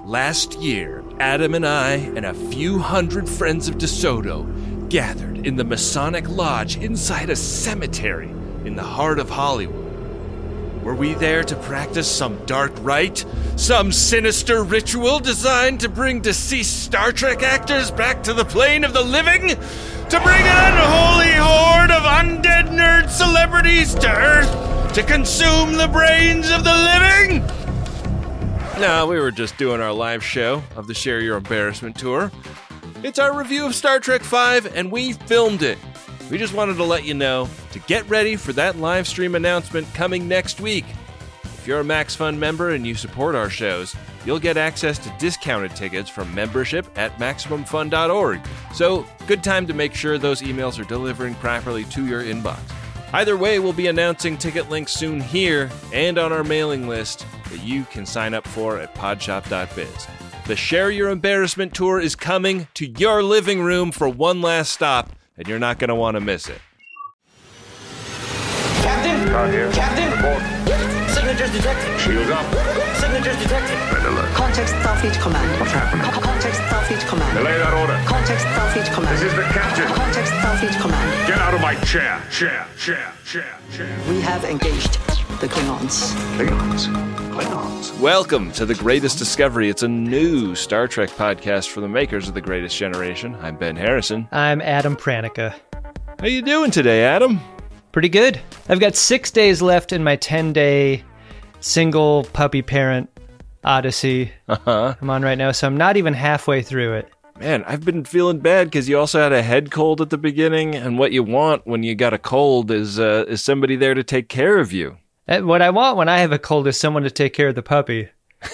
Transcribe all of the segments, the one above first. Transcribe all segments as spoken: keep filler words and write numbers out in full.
Last year, Adam and I and a few hundred friends of DeSoto gathered in the Masonic Lodge inside a cemetery in the heart of Hollywood. Were we there to practice some dark rite? Some sinister ritual designed to bring deceased Star Trek actors back to the plane of the living? To bring an unholy horde of undead nerd celebrities to Earth to consume the brains of the living? No, we were just doing our live show of the Share Your Embarrassment tour. It's our review of Star Trek five, and we filmed it. We just wanted to let you know to get ready for that live stream announcement coming next week. If you're a MaxFun member and you support our shows, you'll get access to discounted tickets from membership at Maximum Fun dot org. So, good time to make sure those emails are delivering properly to your inbox. Either way, we'll be announcing ticket links soon here and on our mailing list that you can sign up for at podshop dot biz. The Share Your Embarrassment tour is coming to your living room for one last stop, and you're not going to want to miss it. Captain! Car here. Captain! Report. Signatures detected. Shields up. Signatures detected. Red alert. Context Starfleet Command. What's happening? Co- Context Starfleet Command. Delay that order. Context Starfleet Command. This is the captain. Context Starfleet Command. Get out of my chair. Chair, chair, chair, chair. We have engaged the Klingons. Klingons. Klingons. Welcome to The Greatest Discovery. It's a new Star Trek podcast for the makers of The Greatest Generation. I'm Ben Harrison. I'm Adam Pranica. How you doing today, Adam? Pretty good. I've got six days left in my ten-day single puppy parent odyssey Uh-huh. I'm on right now, so I'm not even halfway through it. Man, I've been feeling bad because you also had a head cold at the beginning, and what you want when you got a cold is uh, is somebody there to take care of you. Uh, What I want when I have a cold is someone to take care of the puppy.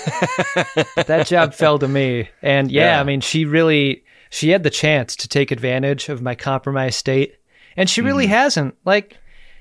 That job fell to me. And yeah, Yeah. I mean, she really, she had the chance to take advantage of my compromised state. And she really hasn't. Like,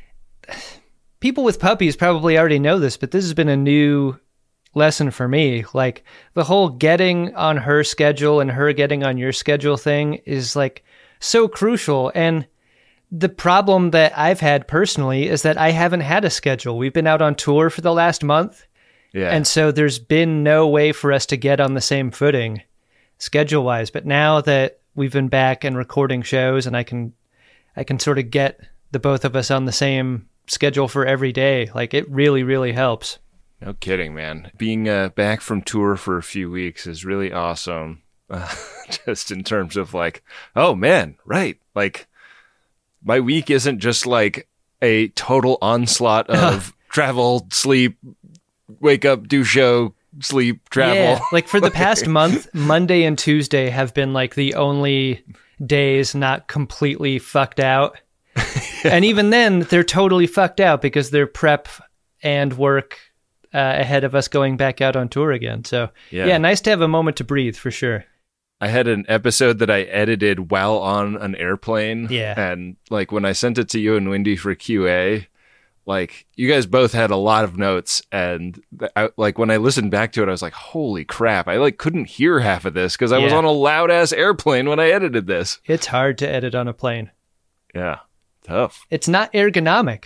people with puppies probably already know this, but this has been a new lesson for me. Like, the whole getting on her schedule and her getting on your schedule thing is like so crucial. And the problem that I've had personally is that I haven't had a schedule. We've been out on tour for the last month. Yeah. And so there's been no way for us to get on the same footing schedule wise. But now that we've been back and recording shows and I can, I can sort of get the both of us on the same schedule for every day. Like, it really, really helps. No kidding, man. Being uh, back from tour for a few weeks is really awesome. Uh, just in terms of like, oh man, right. Like, my week isn't just like a total onslaught of travel, sleep, wake up, do show, sleep, travel. Yeah, like for the past month, Monday and Tuesday have been like the only days not completely fucked out. And even then, they're totally fucked out because they're prep and work uh, ahead of us going back out on tour again. So Yeah. yeah, nice to have a moment to breathe for sure. I had an episode that I edited while on an airplane. Yeah. And like when I sent it to you and Wendy for Q A, like you guys both had a lot of notes. And I, like when I listened back to it, I was like, holy crap. I like couldn't hear half of this because I was Yeah. on a loud ass airplane when I edited this. It's hard to edit on a plane. Yeah. Tough. It's not ergonomic.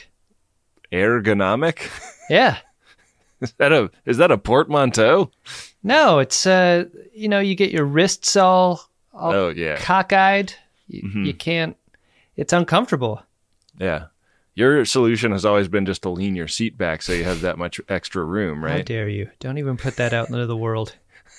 Ergonomic? Yeah. Is that a, is that a portmanteau? No, it's, uh, you know, you get your wrists all, all Oh, yeah. cockeyed. You, Mhm. you can't, it's uncomfortable. Yeah. Your solution has always been just to lean your seat back so you have that much extra room, How right? dare you? Don't even put that out into the world.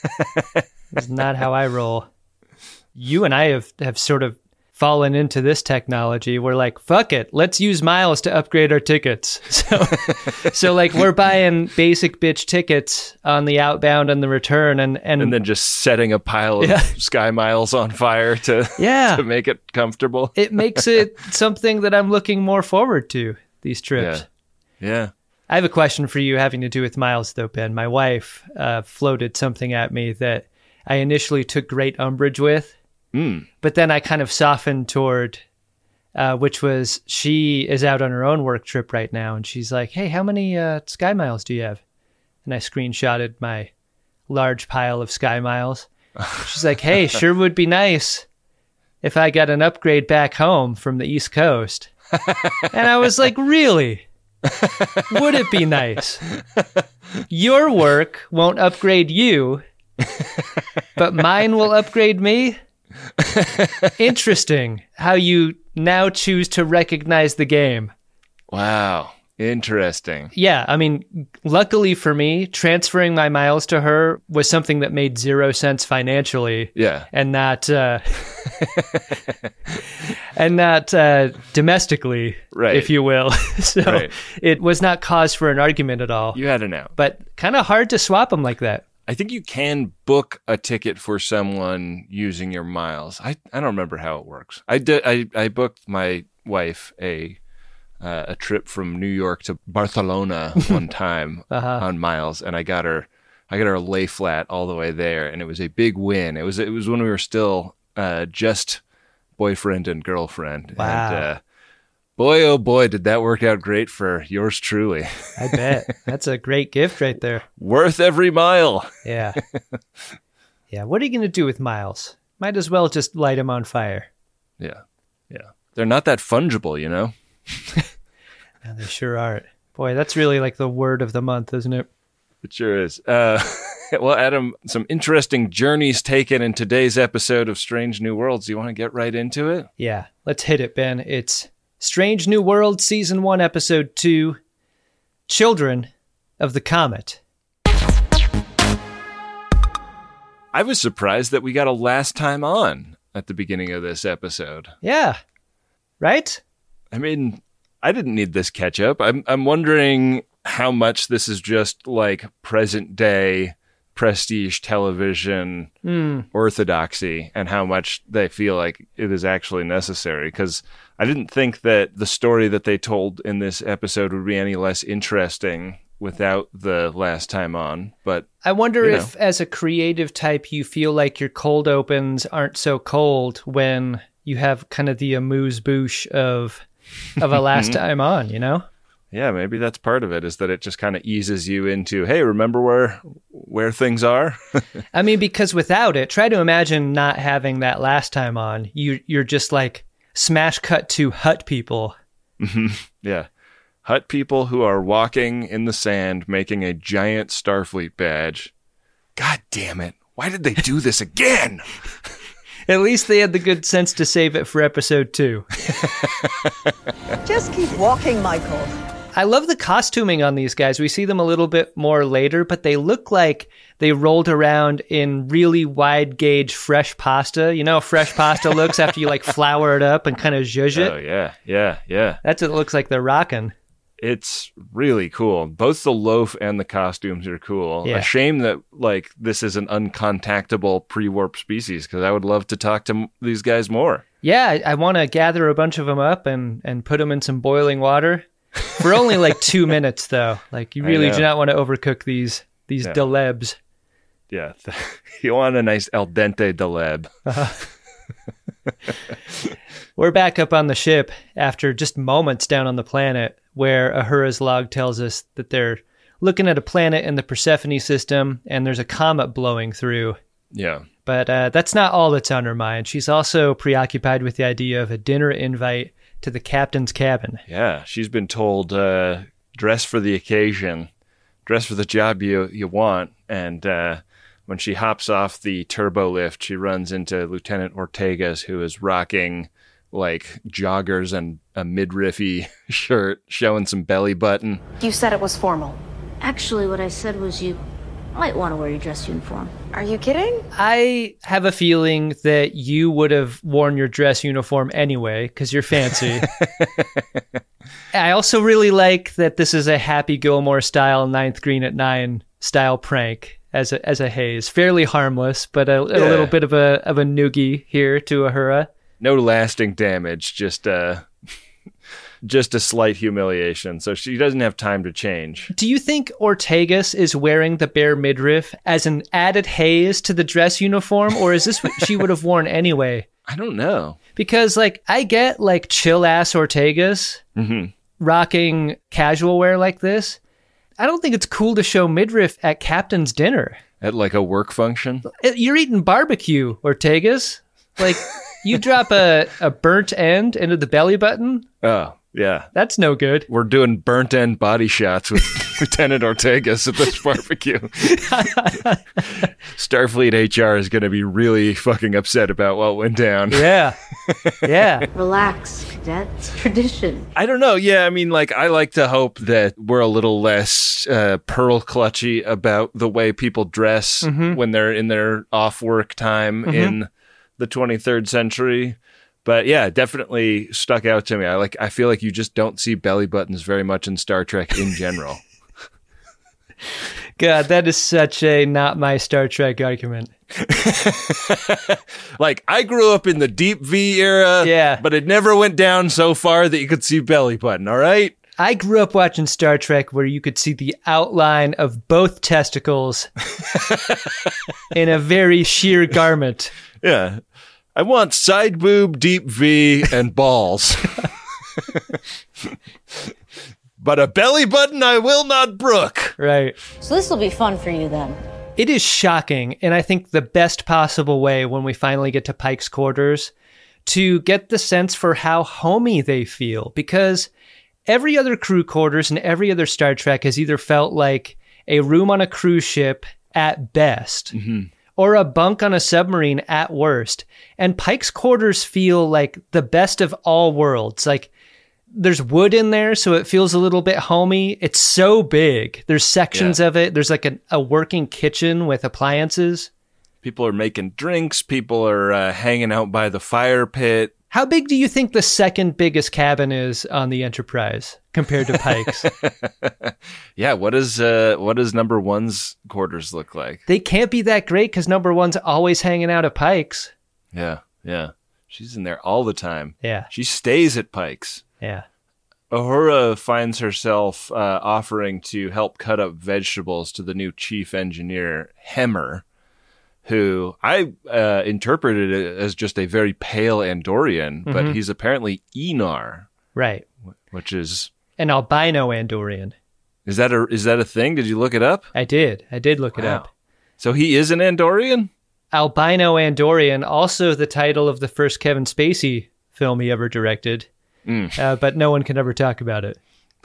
That's not how I roll. You and I have, have sort of fallen into this technology. We're like, fuck it, let's use miles to upgrade our tickets. So, so like we're buying basic bitch tickets on the outbound and the return, and and, And then just setting a pile of Yeah. Sky Miles on fire to, yeah, to make it comfortable. it makes it something that I'm looking more forward to, these trips. Yeah. Yeah. I have a question for you having to do with miles, though, Ben. My wife uh, floated something at me that I initially took great umbrage with, Mm. but then I kind of softened toward, uh, which was she is out on her own work trip right now, and she's like, hey, how many uh, Sky Miles do you have? And I screenshotted my large pile of Sky Miles. She's like, hey, sure would be nice if I got an upgrade back home from the East Coast. And I was like, really? Would it be nice? Your work won't upgrade you, but mine will upgrade me? Interesting how you now choose to recognize the game. Wow. Interesting. Yeah, I mean, luckily for me, transferring my miles to her was something that made zero sense financially. Yeah. And not, uh, and not uh, domestically, right. if you will. So right. It was not cause for an argument at all. You had an out. But kind of hard to swap them like that. I think you can book a ticket for someone using your miles. I, I don't remember how it works. I did. I, I booked my wife a uh, a trip from New York to Barcelona one time uh-huh. on miles, and I got her I got her a lay flat all the way there, and it was a big win. It was it was when we were still uh, just boyfriend and girlfriend. Wow. And, uh, boy, oh boy, did that work out great for yours truly. I bet. That's a great gift right there. Worth every mile. Yeah. Yeah. What are you going to do with miles? Might as well just light them on fire. Yeah. Yeah. They're not that fungible, you know? Yeah, they sure are. Boy, that's really like the word of the month, isn't it? It sure is. Uh, well, Adam, some interesting journeys taken in today's episode of Strange New Worlds. Do you want to get right into it? Yeah. Let's hit it, Ben. It's Strange New World, Season one, Episode two, Children of the Comet. I was surprised that we got a last time on at the beginning of this episode. Yeah. Right? I mean, I didn't need this catch up. I'm I'm wondering how much this is just like present day prestige television mm. orthodoxy and how much they feel like it is actually necessary. Because I didn't think that the story that they told in this episode would be any less interesting without the last time on. But I wonder you know. if as a creative type, you feel like your cold opens aren't so cold when you have kind of the amuse-bouche of of a last time on, you know? Yeah, maybe that's part of it, is that it just kind of eases you into, hey, remember where where things are? I mean, because without it, try to imagine not having that last time on. You, you're just like smash cut to hut people. Mm-hmm. Yeah. Hut people who are walking in the sand making a giant Starfleet badge. God damn it. Why did they do this again? At least they had the good sense to save it for episode two. Just keep walking, Michael. I love the costuming on these guys. We see them a little bit more later, but they look like they rolled around in really wide gauge fresh pasta. You know how fresh pasta looks after you like flour it up and kind of zhuzh it? Oh, yeah, yeah, yeah. That's what it looks like they're rocking. It's really cool. Both the loaf and the costumes are cool. Yeah. A shame that like this is an uncontactable pre-warp species, because I would love to talk to m- these guys more. Yeah, I, I want to gather a bunch of them up and, and put them in some boiling water. For only like two minutes, though. Like, you really do not want to overcook these these yeah. delebs. Yeah. You want a nice al dente deleb. Uh-huh. We're back up on the ship after just moments down on the planet, where Uhura's log tells us that they're looking at a planet in the Persephone system, and there's a comet blowing through. Yeah. But uh, that's not all that's on her mind. She's also preoccupied with the idea of a dinner invite to the captain's cabin. Yeah, she's been told, uh, dress for the occasion, dress for the job you, you want. And uh, when she hops off the turbo lift, she runs into Lieutenant Ortegas, who is rocking like joggers and a midriffy shirt, showing some belly button. You said it was formal. Actually, what I said was you might want to wear your dress uniform. Are you kidding? I have a feeling that you would have worn your dress uniform anyway, because you're fancy. I also really like that this is a Happy Gilmore style Ninth Green at Nine style prank as a as a haze. Fairly harmless, but a, yeah. a little bit of a of a noogie here to Uhura. No lasting damage, just uh just a slight humiliation. So she doesn't have time to change. Do you think Ortegas is wearing the bare midriff as an added haze to the dress uniform, or is this what she would have worn anyway? I don't know. Because, like, I get, like, chill-ass Ortegas mm-hmm. rocking casual wear like this. I don't think it's cool to show midriff at captain's dinner. At, like, a work function? You're eating barbecue, Ortegas. Like, you drop a, a burnt end into the belly button. Oh, Yeah. That's no good. We're doing burnt end body shots with Lieutenant Ortegas at this barbecue. Starfleet H R is going to be really fucking upset about what went down. Yeah. Yeah. Relax, cadet. It's tradition. I don't know. Yeah, I mean, like, I like to hope that we're a little less uh, pearl clutchy about the way people dress Mm-hmm. when they're in their off work time Mm-hmm. in the twenty-third century. But yeah, it definitely stuck out to me. I like. I feel like you just don't see belly buttons very much in Star Trek in general. God, that is such a not my Star Trek argument. Like, I grew up in the deep V era, Yeah. but it never went down so far that you could see belly button, all right? I grew up watching Star Trek where you could see the outline of both testicles in a very sheer garment. Yeah. I want side boob, deep V, and balls. But a belly button I will not brook. Right. So this will be fun for you then. It is shocking, and I think the best possible way when we finally get to Pike's quarters to get the sense for how homey they feel, because every other crew quarters and every other Star Trek has either felt like a room on a cruise ship at best, or a bunk on a submarine at worst. And Pike's quarters feel like the best of all worlds. Like, there's wood in there, so it feels a little bit homey. It's so big. There's sections Yeah. of it. There's like a, a working kitchen with appliances. People are making drinks. People are uh, hanging out by the fire pit. How big do you think the second biggest cabin is on the Enterprise compared to Pike's? Yeah, what is uh, what does number one's quarters look like? They can't be that great because number one's always hanging out at Pike's. Yeah, yeah. She's in there all the time. Yeah, She stays at Pike's. yeah. Uhura finds herself uh, offering to help cut up vegetables to the new chief engineer, Hemmer, who I uh, interpreted it as just a very pale Andorian, but he's apparently Enar, Right. which is An albino Andorian. is that a is that a thing? Did you look it up? I did. I did look it Wow. up. So he is an Andorian? Albino Andorian, also the title of the first Kevin Spacey film he ever directed, uh, but no one can ever talk about it.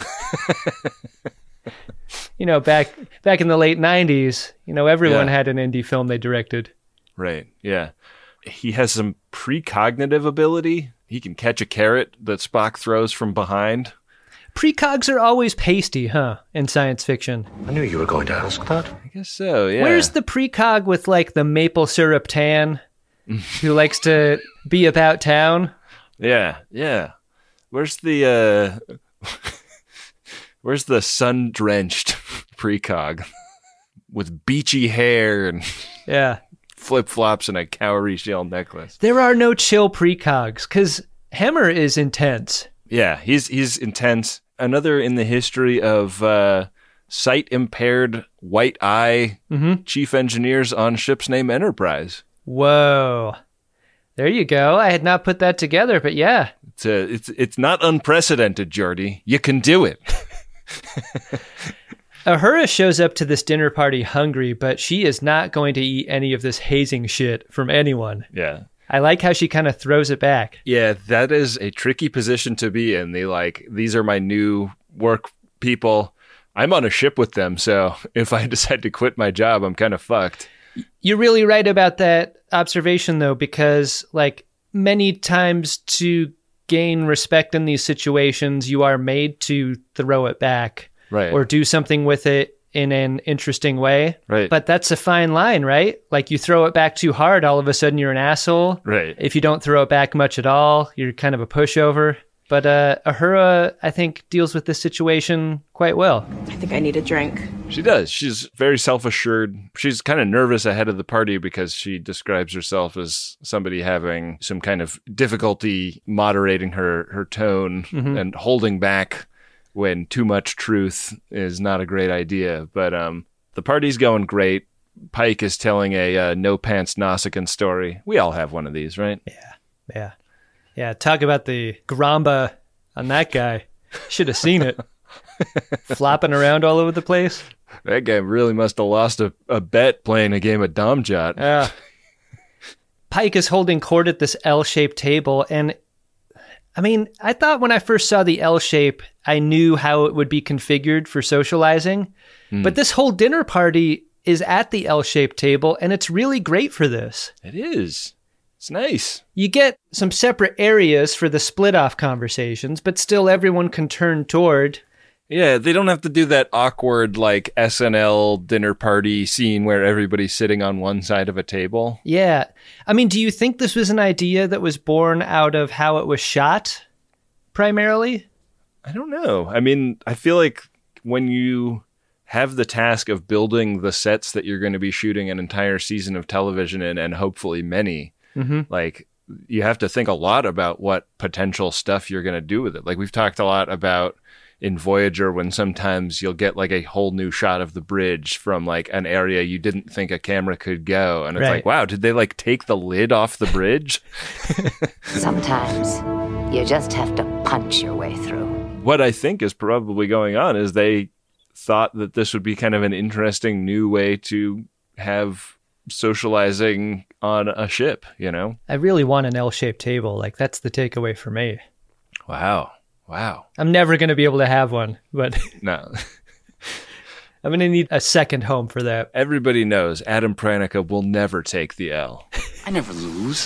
You know, back back in the late nineties, you know, everyone Yeah. had an indie film they directed. Right, yeah. He has some precognitive ability. He can catch a carrot that Spock throws from behind. Precogs are always pasty, huh, in science fiction. I knew you were going to ask that. I guess so, yeah. Where's the precog with, like, the maple syrup tan who likes to be about town? Yeah, yeah. Where's the uh where's the sun-drenched precog with beachy hair and Yeah. flip-flops and a cowrie shell necklace? There are no chill precogs, because Hemmer is intense. Yeah, he's he's intense. Another in the history of uh sight-impaired white eye chief engineers on ships named Enterprise. Whoa. There you go. I had not put that together, but yeah. It's a, it's it's not unprecedented, Geordi. You can do it. Uhura shows up to this dinner party hungry, but she is not going to eat any of this hazing shit from anyone. Yeah. I like how she kind of throws it back. Yeah, that is a tricky position to be in. They like, these are my new work people. I'm on a ship with them, so if I decide to quit my job, I'm kind of fucked. You're really right about that observation, though, because, like, many times to gain respect in these situations, you are made to throw it back Right. or do something with it in an interesting way. Right. But that's a fine line, right? Like, you throw it back too hard, all of a sudden you're an asshole. Right. If you don't throw it back much at all, you're kind of a pushover. But uh, Uhura, I think, deals with this situation quite well. I think I need a drink. She does. She's very self-assured. She's kind of nervous ahead of the party because she describes herself as somebody having some kind of difficulty moderating her, her tone and holding back when too much truth is not a great idea. But um, the party's going great. Pike is telling a uh, no-pants Nausicaan story. We all have one of these, right? Yeah. Yeah, talk about the gramba on that guy. Should have seen it. Flopping around all over the place. That guy really must have lost a, a bet playing a game of Domjot. Yeah. Pike is holding court at this L-shaped table, and I mean, I thought when I first saw the L shape, I knew how it would be configured for socializing. Mm. But this whole dinner party is at the L-shaped table, and it's really great for this. It is. It's nice. You get some separate areas for the split-off conversations, but still everyone can turn toward. Yeah, they don't have to do that awkward, like, S N L dinner party scene where everybody's sitting on one side of a table. Yeah. I mean, do you think this was an idea that was born out of how it was shot, primarily? I don't know. I mean, I feel like when you have the task of building the sets that you're going to be shooting an entire season of television in, and hopefully many, mm-hmm. like, you have to think a lot about what potential stuff you're going to do with it. Like, we've talked a lot about in Voyager when sometimes you'll get like a whole new shot of the bridge from like an area you didn't think a camera could go. And it's right. like, wow, did they like take the lid off the bridge? Sometimes you just have to punch your way through. What I think is probably going on is they thought that this would be kind of an interesting new way to have socializing on a ship, you know? I really want an L-shaped table. Like, that's the takeaway for me. Wow. Wow. I'm never going to be able to have one, but no. I'm going to need a second home for that. Everybody knows Adam Pranica will never take the L. I never lose.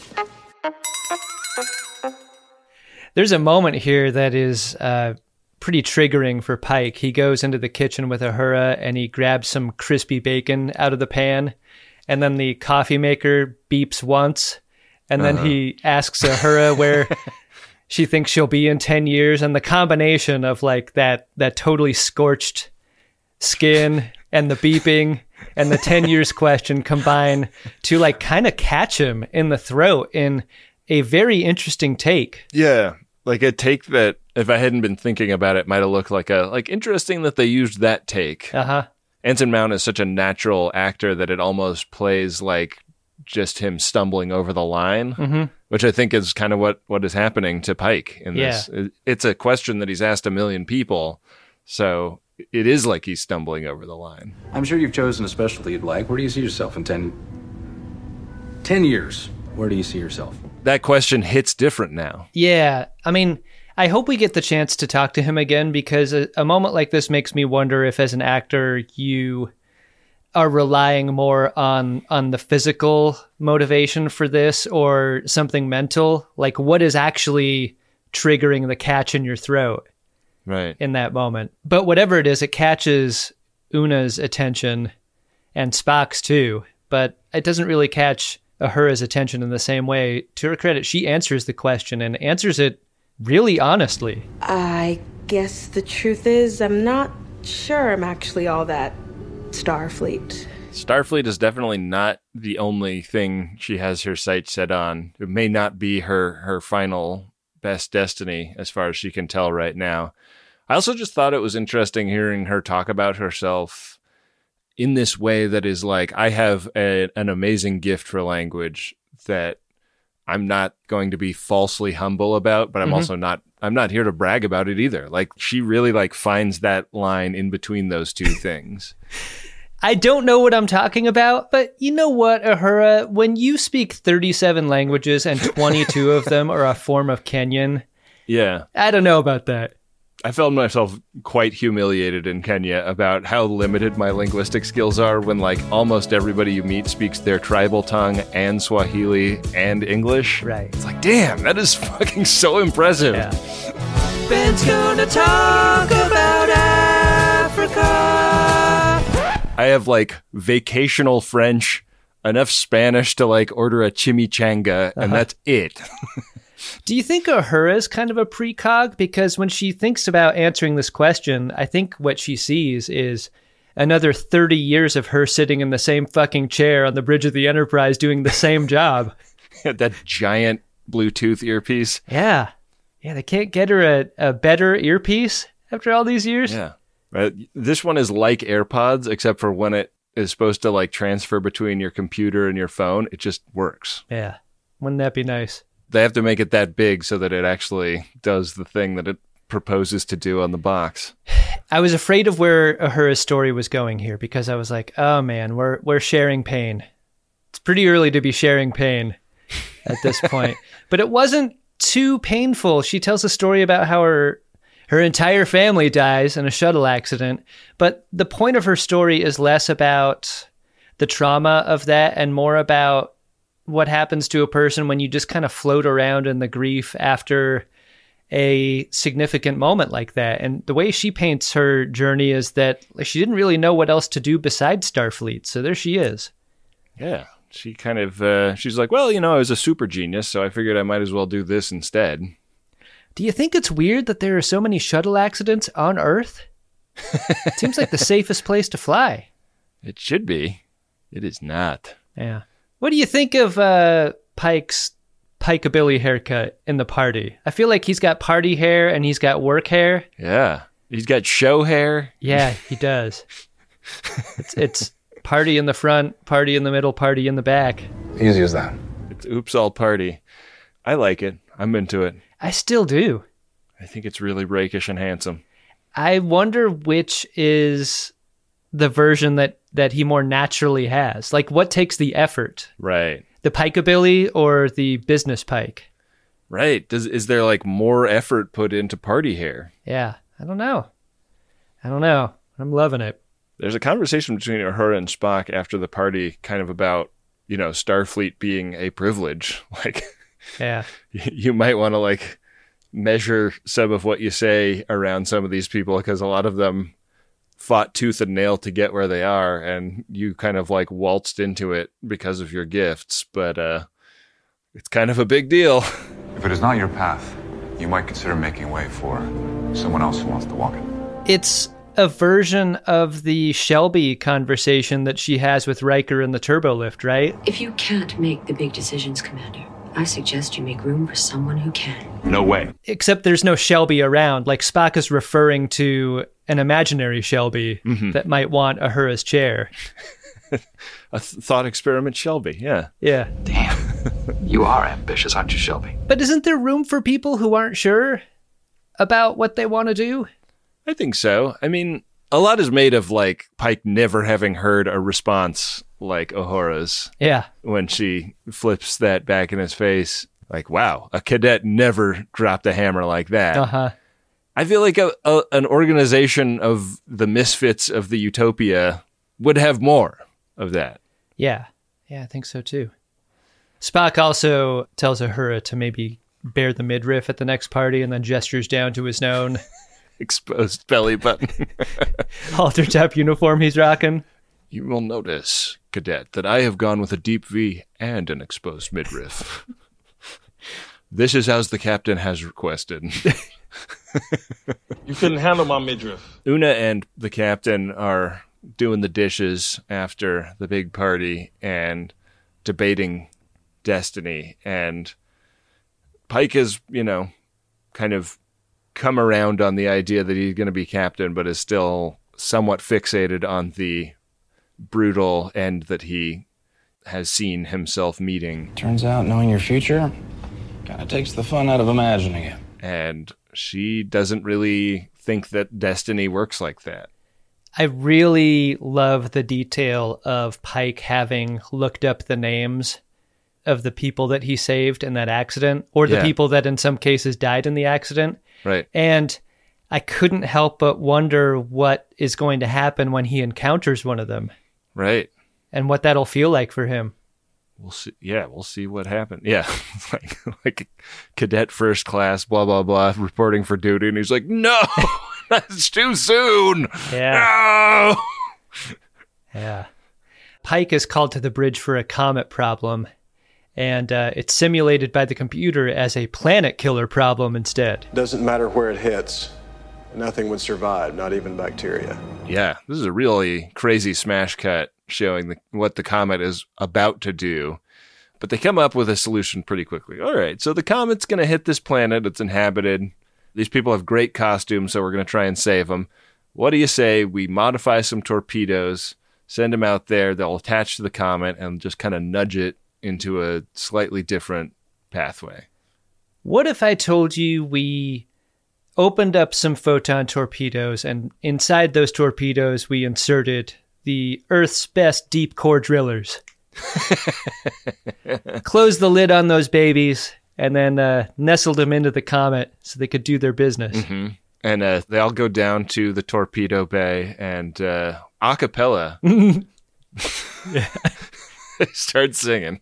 There's a moment here that is uh, pretty triggering for Pike. He goes into the kitchen with Uhura and he grabs some crispy bacon out of the pan, and then the coffee maker beeps once, and then uh-huh. he asks Uhura where she thinks she'll be in ten years, and the combination of like that that totally scorched skin and the beeping and the ten years question combine to like kind of catch him in the throat in a very interesting take. Yeah, like a take that if I hadn't been thinking about it might have looked like a like interesting that they used that take. Uh-huh. Anson Mount is such a natural actor that it almost plays like just him stumbling over the line, mm-hmm. which I think is kind of what, what is happening to Pike in yeah. this. It's a question that he's asked a million people, so it is like he's stumbling over the line. I'm sure you've chosen a specialty you'd like. Where do you see yourself in ten, ten years? Where do you see yourself? That question hits different now. Yeah, I mean, I hope we get the chance to talk to him again, because a, a moment like this makes me wonder if as an actor you are relying more on on the physical motivation for this or something mental. Like, what is actually triggering the catch in your throat right in that moment? But whatever it is, it catches Una's attention and Spock's too, but it doesn't really catch Uhura's attention in the same way. To her credit, she answers the question and answers it really honestly. I guess the truth is I'm not sure I'm actually all that Starfleet. Starfleet is definitely not the only thing she has her sights set on. It may not be her, her final best destiny as far as she can tell right now. I also just thought it was interesting hearing her talk about herself in this way that is like, I have a, an amazing gift for language that I'm not going to be falsely humble about, but I'm mm-hmm. also not, I'm not here to brag about it either. Like, she really like finds that line in between those two things. I don't know what I'm talking about, but you know what, Uhura? When you speak thirty-seven languages and twenty-two of them are a form of Kenyan, yeah, I don't know about that. I felt myself quite humiliated in Kenya about how limited my linguistic skills are when, like, almost everybody you meet speaks their tribal tongue and Swahili and English. Right. It's like, damn, that is fucking so impressive. Yeah. Ben's gonna talk about Africa. I have, like, vacational French, enough Spanish to, like, order a chimichanga, and uh-huh. that's it. Do you think Uhura is kind of a precog? Because when she thinks about answering this question, I think what she sees is another thirty years of her sitting in the same fucking chair on the bridge of the Enterprise doing the same job. That giant Bluetooth earpiece. Yeah. Yeah, they can't get her a, a better earpiece after all these years. Yeah. Right. This one is like AirPods, except for when it is supposed to like transfer between your computer and your phone, it just works. Yeah. Wouldn't that be nice? They have to make it that big so that it actually does the thing that it proposes to do on the box. I was afraid of where Uhura's story was going here, because I was like, oh man, we're we're sharing pain. It's pretty early to be sharing pain at this point. But it wasn't too painful. She tells a story about how her her entire family dies in a shuttle accident, but the point of her story is less about the trauma of that and more about what happens to a person when you just kind of float around in the grief after a significant moment like that. And the way she paints her journey is that she didn't really know what else to do besides Starfleet. So there she is. Yeah. She kind of, uh, she's like, well, you know, I was a super genius, so I figured I might as well do this instead. Do you think it's weird that there are so many shuttle accidents on Earth? It seems like the safest place to fly. It should be. It is not. Yeah. What do you think of uh, Pike's Pikeabilly haircut in the party? I feel like he's got party hair and he's got work hair. Yeah. He's got show hair. Yeah, he does. it's, it's party in the front, party in the middle, party in the back. Easy as that. It's oops all party. I like it. I'm into it. I still do. I think it's really rakish and handsome. I wonder which is the version that, that he more naturally has. Like, what takes the effort? Right. The Pikeabilly or the business Pike? Right. Does is there like more effort put into party hair? Yeah. I don't know. I don't know. I'm loving it. There's a conversation between Uhura and Spock after the party kind of about, you know, Starfleet being a privilege. Like, yeah, you might want to like measure some of what you say around some of these people because a lot of them fought tooth and nail to get where they are, and you kind of like waltzed into it because of your gifts, but uh, it's kind of a big deal. If it is not your path, you might consider making way for someone else who wants to walk it. It's a version of the Shelby conversation that she has with Riker in the turbolift, right? If you can't make the big decisions, Commander, I suggest you make room for someone who can. No way. Except there's no Shelby around. Like, Spock is referring to an imaginary Shelby mm-hmm. that might want Uhura's chair. A th- thought experiment Shelby, yeah. Yeah. Damn. You are ambitious, aren't you, Shelby? But isn't there room for people who aren't sure about what they want to do? I think so. I mean, a lot is made of, like, Pike never having heard a response like Uhura's. Yeah. When she flips that back in his face. Like, wow, a cadet never dropped a hammer like that. Uh-huh. I feel like a, a, an organization of the misfits of the Utopia would have more of that. Yeah. Yeah, I think so, too. Spock also tells Uhura to maybe bare the midriff at the next party and then gestures down to his known exposed belly button. halter top uniform he's rocking. You will notice, cadet, that I have gone with a deep V and an exposed midriff. This is as the captain has requested. You couldn't handle my midriff. Una and the captain are doing the dishes after the big party and debating destiny. And Pike is, you know, kind of come around on the idea that he's going to be captain, but is still somewhat fixated on the brutal end that he has seen himself meeting. Turns out knowing your future kind of takes the fun out of imagining it. And she doesn't really think that destiny works like that. I really love the detail of Pike having looked up the names of the people that he saved in that accident, or the yeah. people that in some cases died in the accident. Right. And I couldn't help but wonder what is going to happen when he encounters one of them. Right. And what that'll feel like for him. We'll see. Yeah, we'll see what happens. Yeah, like like cadet first class, blah blah blah, reporting for duty, and he's like, "No, that's too soon." Yeah. No. Yeah. Pike is called to the bridge for a comet problem, and uh, it's simulated by the computer as a planet killer problem instead. Doesn't matter where it hits. Nothing would survive, not even bacteria. Yeah, this is a really crazy smash cut showing the, what the comet is about to do. But they come up with a solution pretty quickly. All right, so the comet's going to hit this planet. It's inhabited. These people have great costumes, so we're going to try and save them. What do you say we modify some torpedoes, send them out there, they'll attach to the comet, and just kind of nudge it into a slightly different pathway? What if I told you we opened up some photon torpedoes, and inside those torpedoes we inserted the Earth's best deep core drillers? Close the lid on those babies, and then uh, nestled him into the Comet so they could do their business. Mm-hmm. And uh, they all go down to the torpedo bay and uh, a cappella. Yeah. They start singing.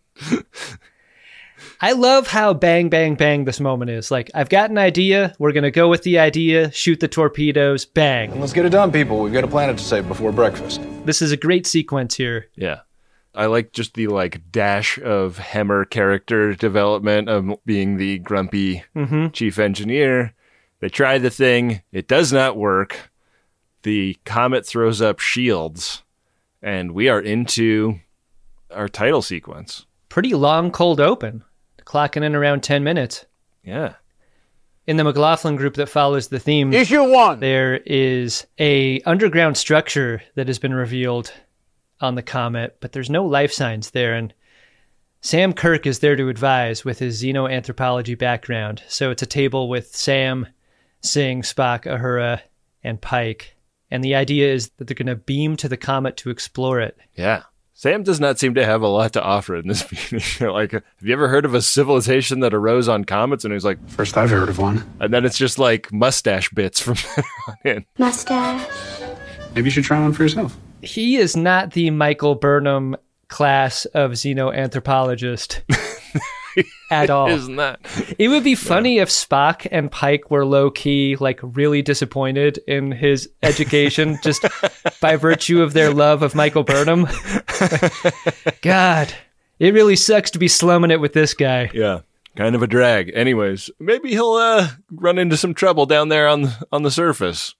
I love how bang, bang, bang this moment is. Like, I've got an idea. We're going to go with the idea, shoot the torpedoes, bang. And let's get it done, people. We've got a planet to save before breakfast. This is a great sequence here. Yeah. I like just the like dash of Hemmer character development of being the grumpy mm-hmm. chief engineer. They try the thing. It does not work. The Comet throws up shields, and we are into our title sequence. Pretty long cold open, clocking in around ten minutes. Yeah. In the McLaughlin group that follows the theme, Issue one. There is a underground structure that has been revealed on the Comet, but there's no life signs there, and Sam Kirk is there to advise with his xenoanthropology background. So it's a table with Sam, Singh, Spock, Uhura, and Pike. And the idea is that they're going to beam to the Comet to explore it. Yeah. Sam does not seem to have a lot to offer in this meeting. Like, have you ever heard of a civilization that arose on comets? And he's like, first I've heard of one. And then it's just like mustache bits from there on in. Mustache. Maybe you should try one for yourself. He is not the Michael Burnham class of xenoanthropologist at all. Is not. It would be funny no. if Spock and Pike were low-key, like really disappointed in his education just by virtue of their love of Michael Burnham. God, it really sucks to be slumming it with this guy. Yeah, kind of a drag. Anyways, maybe he'll uh, run into some trouble down there on on the surface.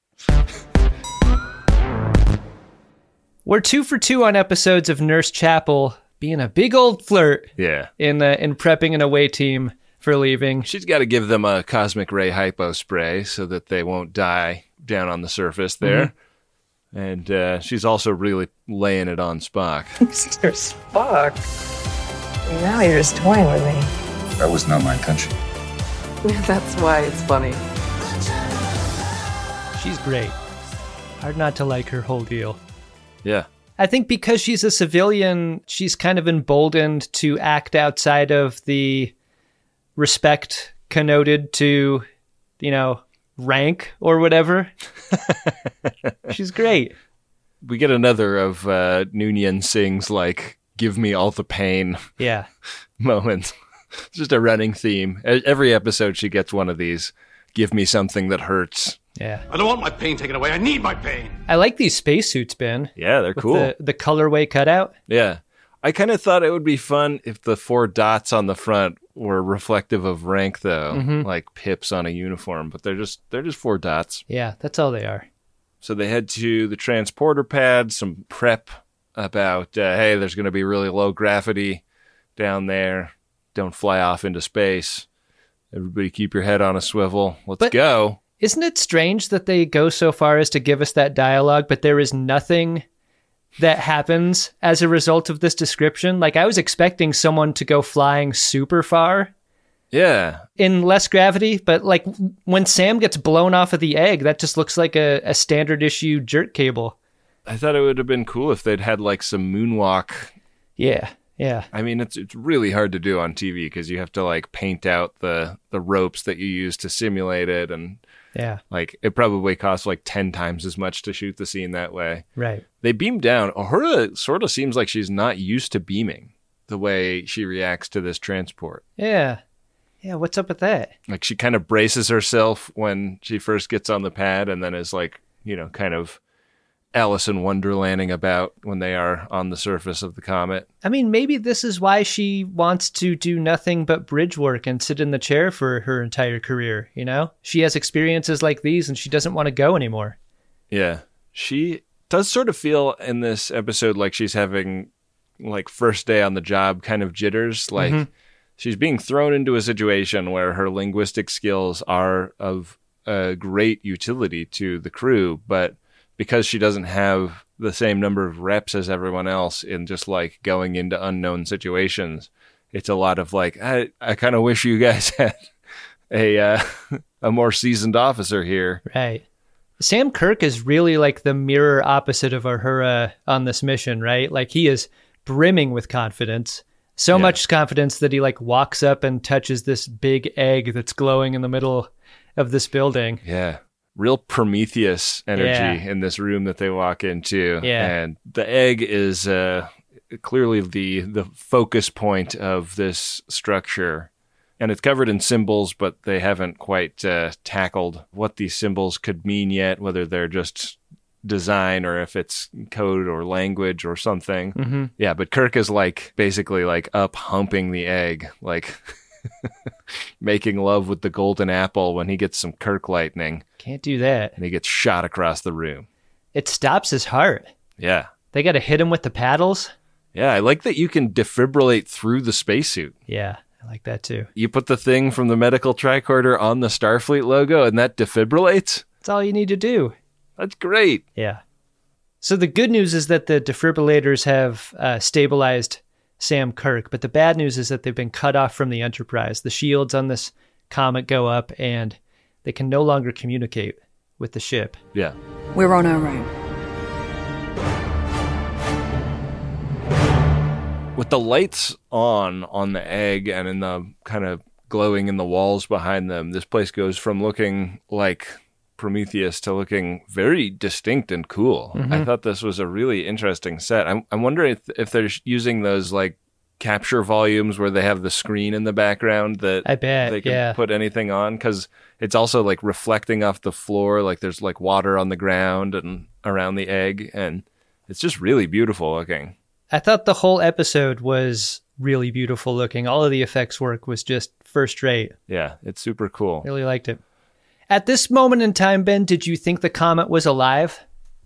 We're two for two on episodes of Nurse Chapel being a big old flirt. Yeah. In uh, in prepping an away team for leaving. She's got to give them a cosmic ray hypo spray so that they won't die down on the surface there. Mm-hmm. And uh, she's also really laying it on Spock. Mister Spock. Now you're just toying with me. That was not my intention. That's why it's funny. She's great. Hard not to like her whole deal. Yeah. I think because she's a civilian, she's kind of emboldened to act outside of the respect connoted to, you know, rank or whatever. She's great. We get another of uh, Noonien Singh's, like, give me all the pain yeah. moments. It's just a running theme. Every episode she gets one of these, give me something that hurts. Yeah. I don't want my pain taken away. I need my pain. I like these spacesuits, Ben. Yeah, they're cool. The, the colorway cutout. Yeah. I kind of thought it would be fun if the four dots on the front were reflective of rank, though, mm-hmm. like pips on a uniform. But they're just they're just four dots. Yeah, that's all they are. So they head to the transporter pad, some prep about, uh, hey, there's going to be really low gravity down there. Don't fly off into space. Everybody keep your head on a swivel. Let's but- go. Isn't it strange that they go so far as to give us that dialogue, but there is nothing that happens as a result of this description? Like, I was expecting someone to go flying super far. Yeah. In less gravity, but like when Sam gets blown off of the egg, that just looks like a, a standard issue jerk cable. I thought it would have been cool if they'd had like some moonwalk. Yeah. Yeah. I mean, it's it's really hard to do on T V because you have to like paint out the, the ropes that you use to simulate it, and yeah, like it probably costs like ten times as much to shoot the scene that way. Right. They beam down. Uhura sort of seems like she's not used to beaming the way she reacts to this transport. Yeah. Yeah, what's up with that? Like she kind of braces herself when she first gets on the pad and then is like, you know, kind of Alice in Wonderlanding about when they are on the surface of the comet. I mean, maybe this is why she wants to do nothing but bridge work and sit in the chair for her entire career, you know? She has experiences like these and she doesn't want to go anymore. Yeah. She does sort of feel in this episode like she's having like first day on the job kind of jitters. Like mm-hmm. she's being thrown into a situation where her linguistic skills are of a great utility to the crew, but because she doesn't have the same number of reps as everyone else in just like going into unknown situations, it's a lot of like, I, I kind of wish you guys had a uh, a more seasoned officer here. Right. Sam Kirk is really like the mirror opposite of Uhura on this mission, right? Like he is brimming with confidence, So Yeah. much confidence that he like walks up and touches this big egg that's glowing in the middle of this building. Yeah. Real Prometheus energy Yeah. in this room that they walk into. Yeah. And the egg is uh, clearly the the focus point of this structure. And it's covered in symbols, but they haven't quite uh, tackled what these symbols could mean yet, whether they're just design or if it's code or language or something. Mhm. Yeah, but Kirk is like basically like up humping the egg, like making love with the golden apple when he gets some Kirk lightning Can't do that. and he gets shot across the room. It stops his heart. Yeah. They got to hit him with the paddles. Yeah, I like that you can defibrillate through the spacesuit. Yeah, I like that too. You put the thing from the medical tricorder on the Starfleet logo and that defibrillates? That's all you need to do. That's great. Yeah. So the good news is that the defibrillators have uh, stabilized Sam Kirk, but the bad news is that they've been cut off from the Enterprise. The shields on this comet go up and they can no longer communicate with the ship. Yeah. We're on our own. With the lights on on the egg and in the kind of glowing in the walls behind them, this place goes from looking like Prometheus to looking very distinct and cool. Mhm. I thought this was a really interesting set. I'm, I'm wondering if, if they're using those like capture volumes where they have the screen in the background that I bet, they can yeah. put anything on, because it's also like reflecting off the floor, like there's like water on the ground and around the egg, and it's just really beautiful looking. I thought the whole episode was really beautiful looking. All of the effects work was just first rate. Yeah, it's super cool. Really liked it. At this moment in time, Ben, did you think the comet was alive?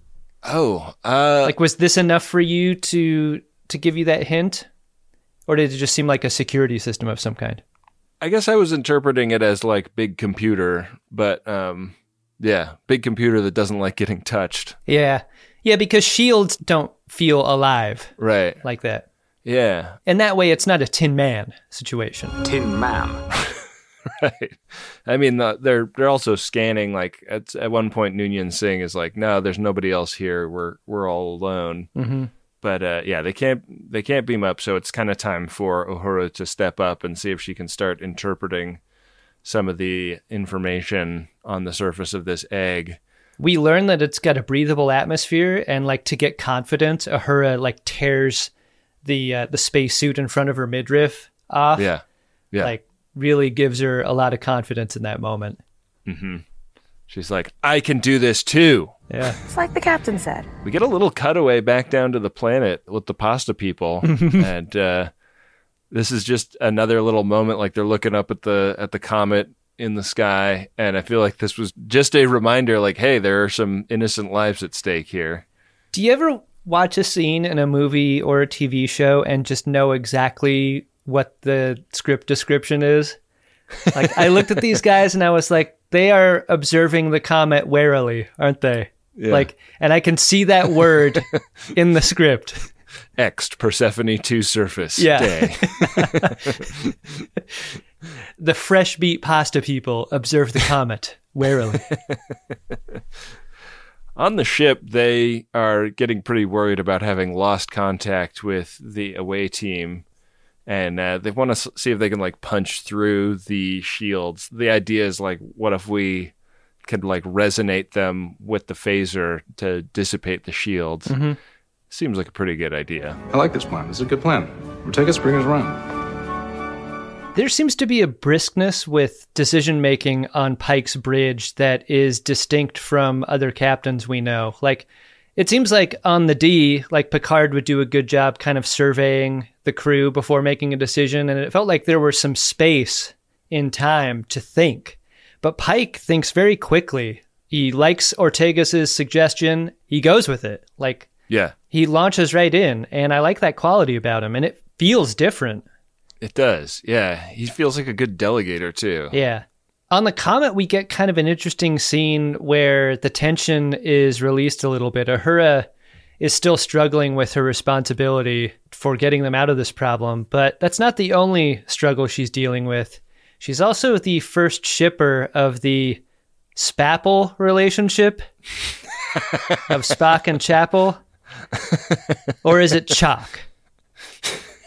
Oh, uh, Like, was this enough for you to to give you that hint? Or did it just seem like a security system of some kind? I guess I was interpreting it as like big computer, but um, yeah, big computer that doesn't like getting touched. Yeah. Yeah, because shields don't feel alive Right. like that. Yeah. And that way, it's not a Tin Man situation. Tin Man. Right. I mean, uh, they're they're also scanning. Like at at one point, Noonien Singh is like, "No, there's nobody else here. We're we're all alone." Mm-hmm. But uh, yeah, they can't they can't beam up, so it's kind of time for Uhura to step up and see if she can start interpreting some of the information on the surface of this egg. We learn that it's got a breathable atmosphere, and like to get confident, Uhura like tears the uh, the spacesuit in front of her midriff off. Yeah, yeah. Like really gives her a lot of confidence in that moment. Mm-hmm. She's like, I can do this too. Yeah. It's like the captain said. We get a little cutaway back down to the planet with the pasta people, and uh, this is just another little moment. Like they're looking up at the at the comet in the sky, and I feel like this was just a reminder. Like, hey, there are some innocent lives at stake here. Do you ever watch a scene in a movie or a T V show and just know exactly what the script description is? Like, I looked at these guys and I was like, they are observing the comet warily, aren't they? Yeah. Like, and I can see that word in the script. Ext Persephone to surface Yeah. day. The fresh beat pasta people observe the comet warily. On the ship, they are getting pretty worried about having lost contact with the away team, and uh, they want to see if they can like punch through the shields. The idea is like, what if we could like resonate them with the phaser to dissipate the shields? Mm-hmm. Seems like a pretty good idea. I like this plan. This is a good plan. Take us, bring us around. There seems to be a briskness with decision making on Pike's bridge that is distinct from other captains we know. Like, it seems like on the D, like Picard would do a good job kind of surveying the crew before making a decision, and it felt like there was some space in time to think. But Pike thinks very quickly. He likes Ortegas' suggestion. He goes with it. Like, Yeah, he launches right in, and I like that quality about him, and it feels different. it does. Yeah, he feels like a good delegator too. Yeah. On the comet, we get kind of an interesting scene where the tension is released a little bit. Uhura is still struggling with her responsibility for getting them out of this problem, but that's not the only struggle she's dealing with. She's also the first shipper of the Spapple relationship of Spock and Chapel. Or is it Chalk?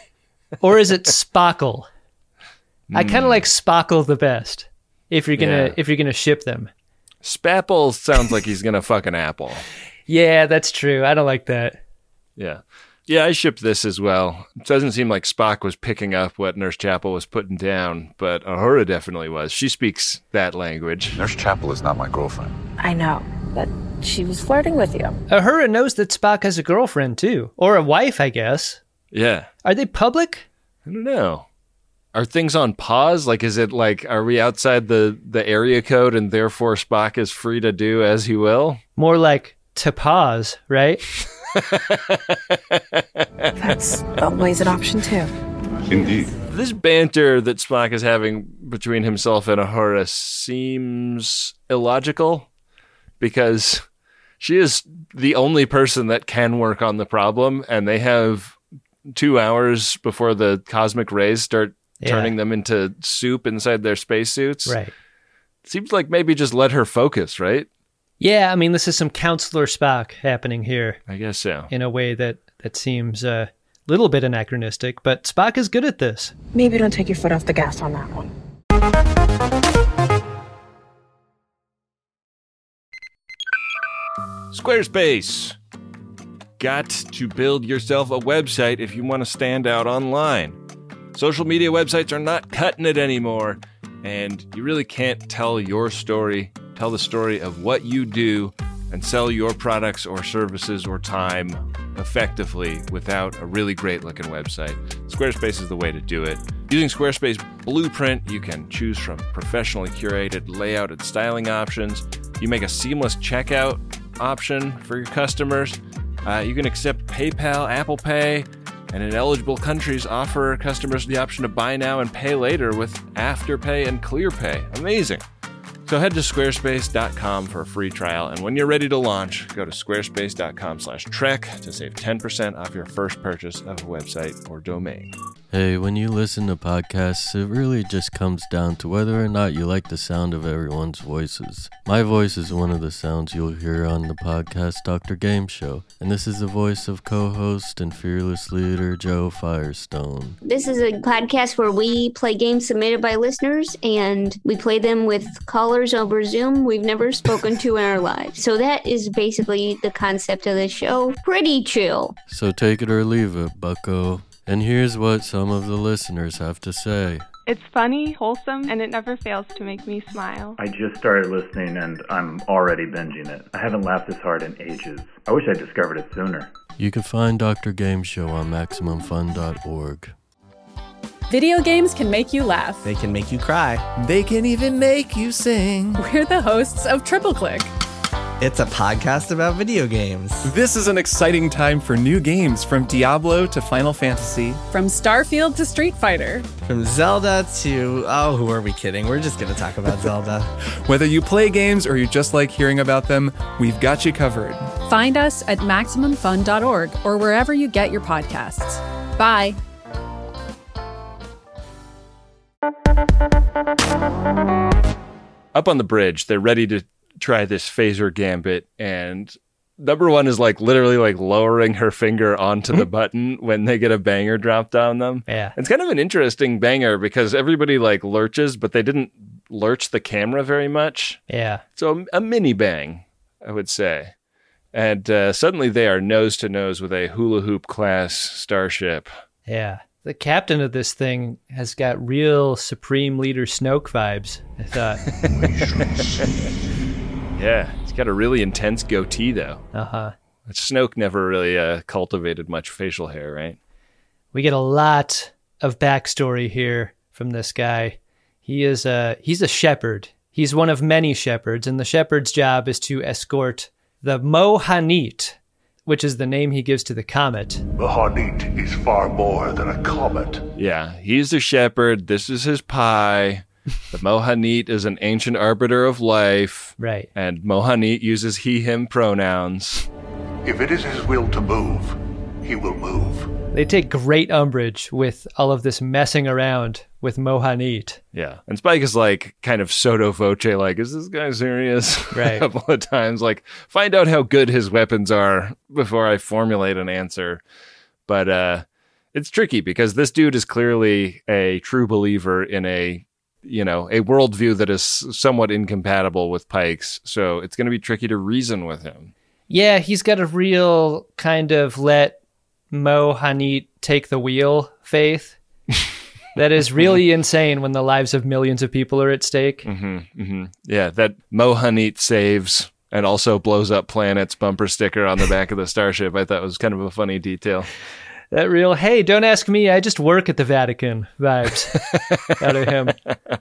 Or is it Spockle? Mm. I kind of like Spockle the best. If you're gonna yeah. if you're gonna ship them. Spapple sounds like he's gonna fuck an apple. Yeah, that's true. I don't like that. Yeah. Yeah, I shipped this as well. It doesn't seem like Spock was picking up what Nurse Chapel was putting down, but Uhura definitely was. She speaks that language. Nurse Chapel is not my girlfriend. I know, but she was flirting with you. Uhura knows that Spock has a girlfriend, too. Or a wife, I guess. Yeah. Are they public? I don't know. Are things on pause? Like, is it like, are we outside the, the area code and therefore Spock is free to do as he will? More like to pause, right? That's always an option too. Indeed. This banter that Spock is having between himself and Uhura seems illogical because she is the only person that can work on the problem, and they have two hours before the cosmic rays start yeah. turning them into soup inside their spacesuits. Right. Seems like maybe just let her focus, right? Yeah, I mean, this is some Counselor Spock happening here. I guess so. In a way that, that seems a little bit anachronistic, but Spock is good at this. Maybe don't take your foot off the gas on that one. Squarespace. Got to build yourself a website if you want to stand out online. Social media websites are not cutting it anymore, and you really can't tell your story, tell the story of what you do, and sell your products or services or time effectively without a really great looking website. Squarespace is the way to do it. Using Squarespace Blueprint, you can choose from professionally curated layout and styling options. You make a seamless checkout option for your customers. Uh, you can accept PayPal, Apple Pay, and in eligible countries offer customers the option to buy now and pay later with Afterpay and ClearPay. Amazing. So head to squarespace dot com for a free trial, and when you're ready to launch, go to squarespace dot com slash trek to save ten percent off your first purchase of a website or domain. Hey, when you listen to podcasts, it really just comes down to whether or not you like the sound of everyone's voices. My voice is one of the sounds you'll hear on the podcast Doctor Game Show, and this is the voice of co-host and fearless leader Joe Firestone. This is a podcast where we play games submitted by listeners, and we play them with callers over Zoom we've never spoken to in our lives. So that is basically the concept of the show. Pretty chill. So take it or leave it, bucko. And here's what some of the listeners have to say. It's funny, wholesome, and it never fails to make me smile. I just started listening and I'm already binging it. I haven't laughed this hard in ages. I wish I discovered it sooner. You can find Doctor Game Show on maximum fun dot org. Video games can make you laugh. They can make you cry. They can even make you sing. We're the hosts of Triple Click. It's a podcast about video games. This is an exciting time for new games, from Diablo to Final Fantasy. From Starfield to Street Fighter. From Zelda to... Oh, who are we kidding? We're just going to talk about Zelda. Whether you play games or you just like hearing about them, we've got you covered. Find us at maximum fun dot org or wherever you get your podcasts. Bye. Up on the bridge, they're ready to try this phaser gambit, and number one is like literally like lowering her finger onto the button when they get a banger dropped on them. Yeah. It's kind of an interesting banger because everybody like lurches, but they didn't lurch the camera very much. Yeah. So a, a mini bang, I would say. And uh, suddenly they are nose to nose with a hula hoop class starship. Yeah. The captain of this thing has got real Supreme Leader Snoke vibes, I thought. Yeah, he's got a really intense goatee, though. Uh-huh. Snoke never really uh, cultivated much facial hair, right? We get a lot of backstory here from this guy. He is a, he's a shepherd. He's one of many shepherds, and the shepherd's job is to escort the Mohanit, which is the name he gives to the comet. Mohanit is far more than a comet. Yeah, he's the shepherd. This is his pie. The Mohanit is an ancient arbiter of life. Right. And Mohanit uses he, him pronouns. If it is his will to move, he will move. They take great umbrage with all of this messing around with Mohanit. Yeah. And Spike is like kind of sotto voce, like, is this guy serious? Right. A couple of times, like, find out how good his weapons are before I formulate an answer. But uh, It's tricky because this dude is clearly a true believer in a, you know, a worldview that is somewhat incompatible with Pike's. So it's going to be tricky to reason with him. Yeah, he's got a real kind of let Mo Hanit take the wheel faith. That is really insane when the lives of millions of people are at stake. Mm-hmm, mm-hmm. Yeah, that Mo Hanit saves and also blows up planets bumper sticker on the back of the starship, I thought was kind of a funny detail. That real, hey, don't ask me, I just work at the Vatican vibes out of him.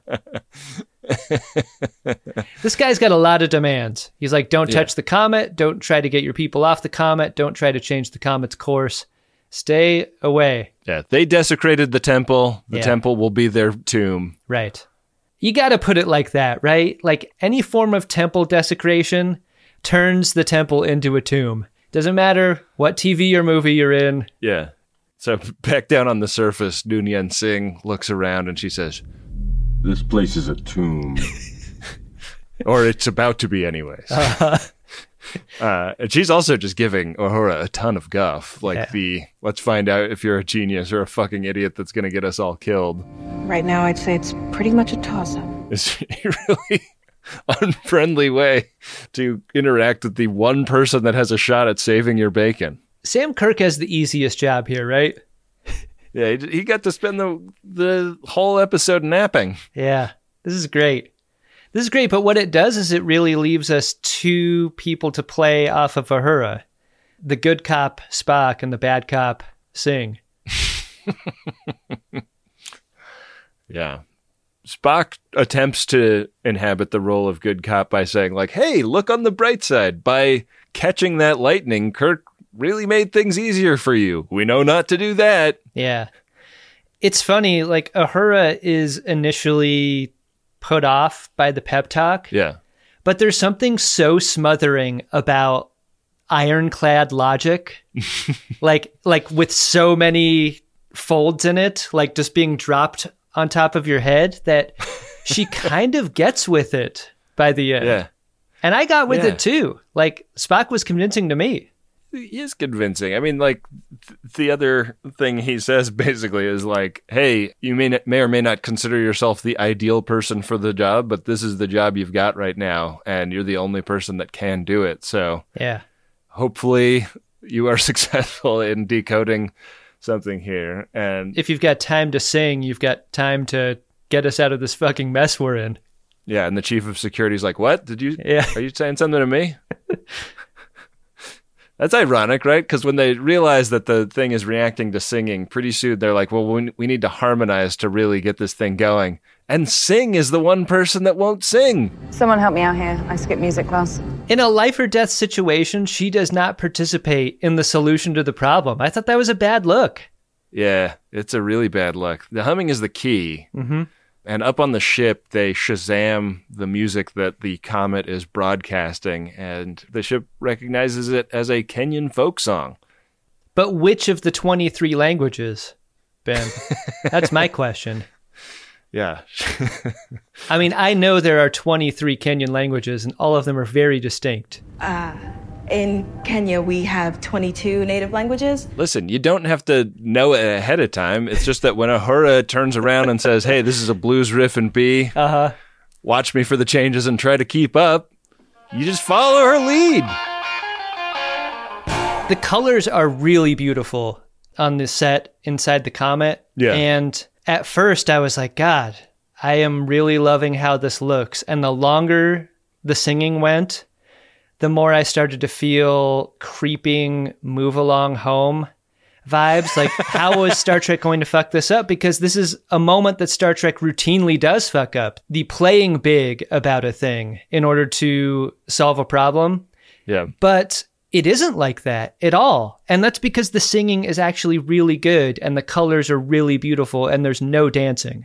This guy's got a lot of demands. He's like, don't touch yeah. the comet, don't try to get your people off the comet, don't try to change the comet's course. Stay away. Yeah, they desecrated the temple. The yeah. temple will be their tomb. Right. You got to put it like that, right? Like any form of temple desecration turns the temple into a tomb. Doesn't matter what T V or movie you're in. Yeah. So back down on the surface, Noonien Singh looks around and she says, "This place is a tomb." Or it's about to be anyways. Uh-huh. Uh, and she's also just giving Uhura a ton of guff. Like yeah. the, let's find out if you're a genius or a fucking idiot that's going to get us all killed. Right now, I'd say it's pretty much a toss-up. It's a really unfriendly way to interact with the one person that has a shot at saving your bacon. Sam Kirk has the easiest job here, right? Yeah, he, he got to spend the the whole episode napping. Yeah, this is great. This is great, but what it does is it really leaves us two people to play off of Uhura. The good cop, Spock, and the bad cop, Singh. Yeah. Spock attempts to inhabit the role of good cop by saying, like, hey, look on the bright side. By catching that lightning, Kirk really made things easier for you. We know not to do that. Yeah. It's funny, like, Uhura is initially put off by the pep talk. Yeah. But there's something so smothering about ironclad logic. like like with so many folds in it, like just being dropped on top of your head, that she kind of gets with it by the end. Yeah. And I got with yeah. it too. Like Spock was convincing to me. He is convincing. I mean, like, th- the other thing he says basically is like, hey, you may, may or may not consider yourself the ideal person for the job, but this is the job you've got right now, and you're the only person that can do it. So yeah, hopefully you are successful in decoding something here. And if you've got time to sing, you've got time to get us out of this fucking mess we're in. Yeah, and the chief of security is like, what? Did you, yeah. Are you saying something to me? That's ironic, right? Because when they realize that the thing is reacting to singing, pretty soon they're like, well, we we need to harmonize to really get this thing going. And Singh is the one person that won't sing. Someone help me out here. I skipped music class. In a life or death situation, she does not participate in the solution to the problem. I thought that was a bad look. Yeah, it's a really bad look. The humming is the key. Mm-hmm. And up on the ship, they Shazam the music that the comet is broadcasting, and the ship recognizes it as a Kenyan folk song. But which of the twenty-three languages, Ben? That's my question. Yeah. I mean, I know there are twenty-three Kenyan languages, and all of them are very distinct. Uh, in Kenya, we have twenty-two native languages. Listen, you don't have to know it ahead of time. It's just that when Uhura turns around and says, hey, this is a blues riff in B, uh-huh. watch me for the changes and try to keep up, you just follow her lead. The colors are really beautiful on this set inside the comet. Yeah. And at first I was like, God, I am really loving how this looks. And the longer the singing went, the more I started to feel creeping move along home vibes. Like, how was Star Trek going to fuck this up? Because this is a moment that Star Trek routinely does fuck up. The playing big about a thing in order to solve a problem. Yeah. But it isn't like that at all. And that's because the singing is actually really good and the colors are really beautiful and there's no dancing.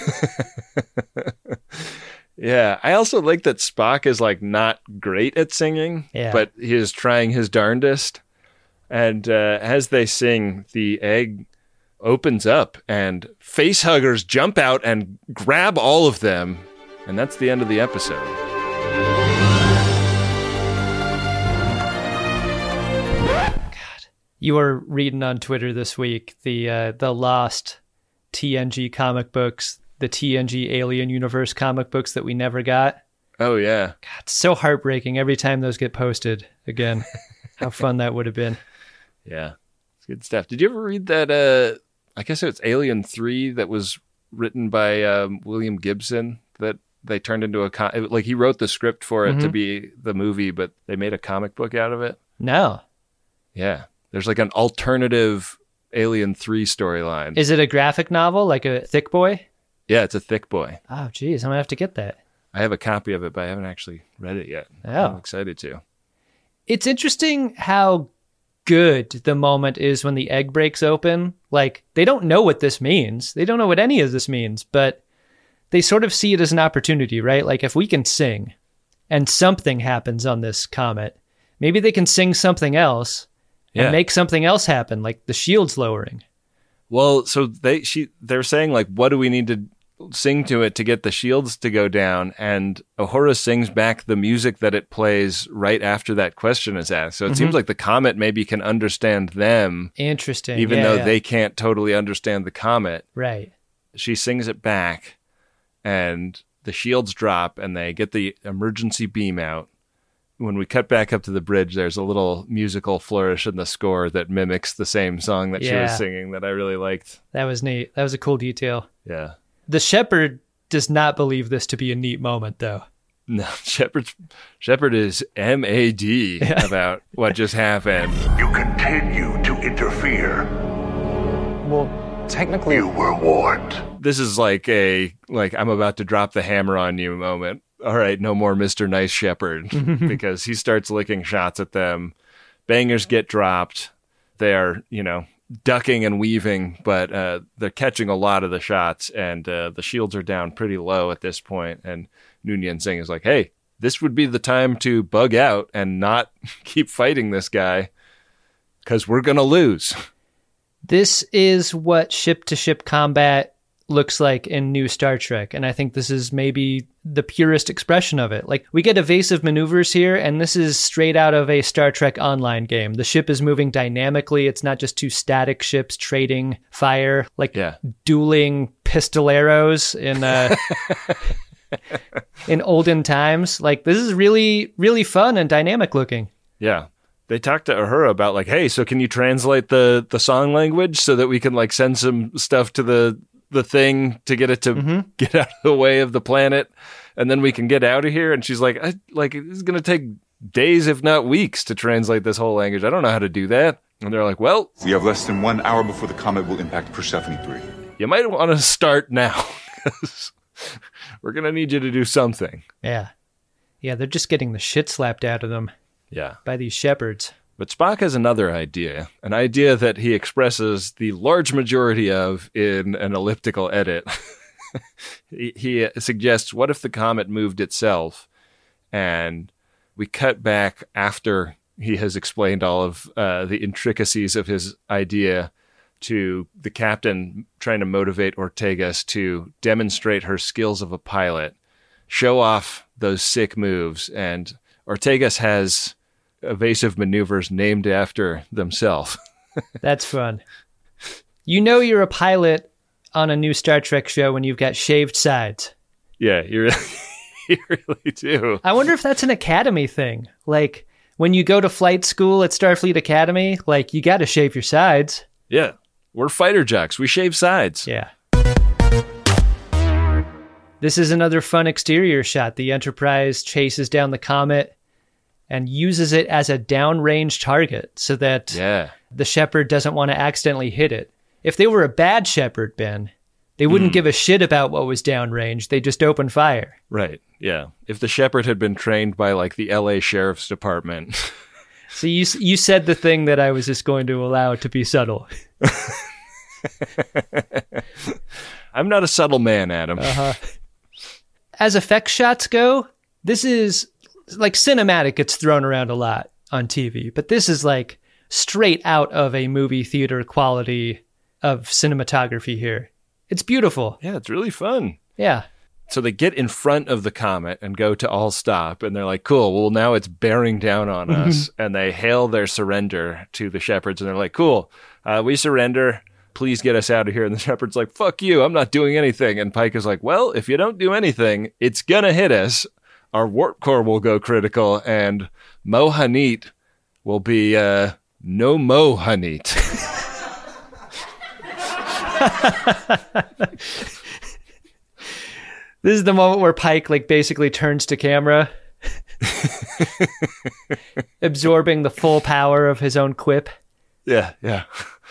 Yeah, I also like that Spock is like not great at singing, yeah. but he is trying his darndest. And uh, as they sing, the egg opens up and facehuggers jump out and grab all of them. And that's the end of the episode. God, You were reading on Twitter this week the uh, the lost T N G comic books, the T N G Alien Universe comic books that we never got. Oh, yeah. God, it's so heartbreaking every time those get posted again. How fun that would have been. Yeah, it's good stuff. Did you ever read that, uh, I guess it's Alien three that was written by um, William Gibson that they turned into a, com- like he wrote the script for it mm-hmm. to be the movie, but they made a comic book out of it? No. Yeah. There's like an alternative Alien three storyline. Is it a graphic novel, like a Thick Boy? Yeah, it's a Thick Boy. Oh, geez, I'm going to have to get that. I have a copy of it, but I haven't actually read it yet. Oh. I'm excited to. It's interesting how good the moment is when the egg breaks open. Like, they don't know what this means. They don't know what any of this means, but they sort of see it as an opportunity, right? Like, if we can sing and something happens on this comet, maybe they can sing something else and yeah. make something else happen, like the shield's lowering. Well, so they she they're saying, like, what do we need to sing to it to get the shields to go down? And Uhura sings back the music that it plays right after that question is asked. So it mm-hmm. seems like the comet maybe can understand them. Interesting. Even yeah, though yeah. they can't totally understand the comet. Right. She sings it back and the shields drop and they get the emergency beam out. When we cut back up to the bridge, there's a little musical flourish in the score that mimics the same song that yeah. she was singing that I really liked. That was neat. That was a cool detail. Yeah. The Shepherd does not believe this to be a neat moment, though. No, Shepard, Shepard is M A D yeah. about what just happened. You continue to interfere. Well, technically... You were warned. This is like a, like, I'm about to drop the hammer on you moment. All right, no more Mister Nice Shepherd, because he starts licking shots at them. Bangers get dropped. They are, you know, ducking and weaving, but uh, they're catching a lot of the shots, and uh, the shields are down pretty low at this point. And Noonien Singh is like, hey, this would be the time to bug out and not keep fighting this guy, because we're going to lose. This is what ship-to-ship combat looks like in new Star Trek, and I think this is maybe the purest expression of it. Like, we get evasive maneuvers here, and this is straight out of a Star Trek Online game. The ship is moving dynamically. It's not just two static ships trading fire, like yeah. dueling pistoleros in uh, in olden times. Like, this is really, really fun and dynamic looking. Yeah. They talked to Uhura about, like, hey, so can you translate the, the song language so that we can, like, send some stuff to the the thing to get it to mm-hmm. get out of the way of the planet, and then we can get out of here? And she's like, I, like, it's going to take days, if not weeks, to translate this whole language. I don't know how to do that. And they're like, well, we have less than one hour before the comet will impact Persephone three. You might want to start now, because we're going to need you to do something. Yeah. Yeah, they're just getting the shit slapped out of them. Yeah. By these shepherds. But Spock has another idea, an idea that he expresses the large majority of in an elliptical edit. he, he suggests, what if the comet moved itself? And we cut back after he has explained all of uh, the intricacies of his idea to the captain trying to motivate Ortegas to demonstrate her skills of a pilot, show off those sick moves. And Ortegas has evasive maneuvers named after themselves. That's fun. You know you're a pilot on a new Star Trek show when you've got shaved sides. Yeah, you really, you really do. I wonder if that's an academy thing. Like, when you go to flight school at Starfleet Academy, like, you got to shave your sides. Yeah, we're fighter jocks. We shave sides. Yeah. This is another fun exterior shot. The Enterprise chases down the comet and uses it as a downrange target so that yeah. the Shepherd doesn't want to accidentally hit it. If they were a bad Shepherd, Ben, they wouldn't mm. give a shit about what was downrange. They just open fire. Right, yeah. If the Shepherd had been trained by, like, the L A Sheriff's Department. So you you said the thing that I was just going to allow to be subtle. I'm not a subtle man, Adam. Uh-huh. As effects shots go, this is... like, cinematic gets thrown around a lot on T V, but this is like straight out of a movie theater quality of cinematography here. It's beautiful. Yeah, it's really fun. Yeah. So they get in front of the comet and go to all stop, and they're like, cool, well, now it's bearing down on us. And they hail their surrender to the Shepherds, and they're like, cool, uh, we surrender. Please get us out of here. And the Shepard's like, fuck you, I'm not doing anything. And Pike is like, well, if you don't do anything, it's gonna hit us. Our warp core will go critical, and Mohanit will be uh, no Mohanit. This is the moment where Pike like basically turns to camera, absorbing the full power of his own quip. Yeah, yeah.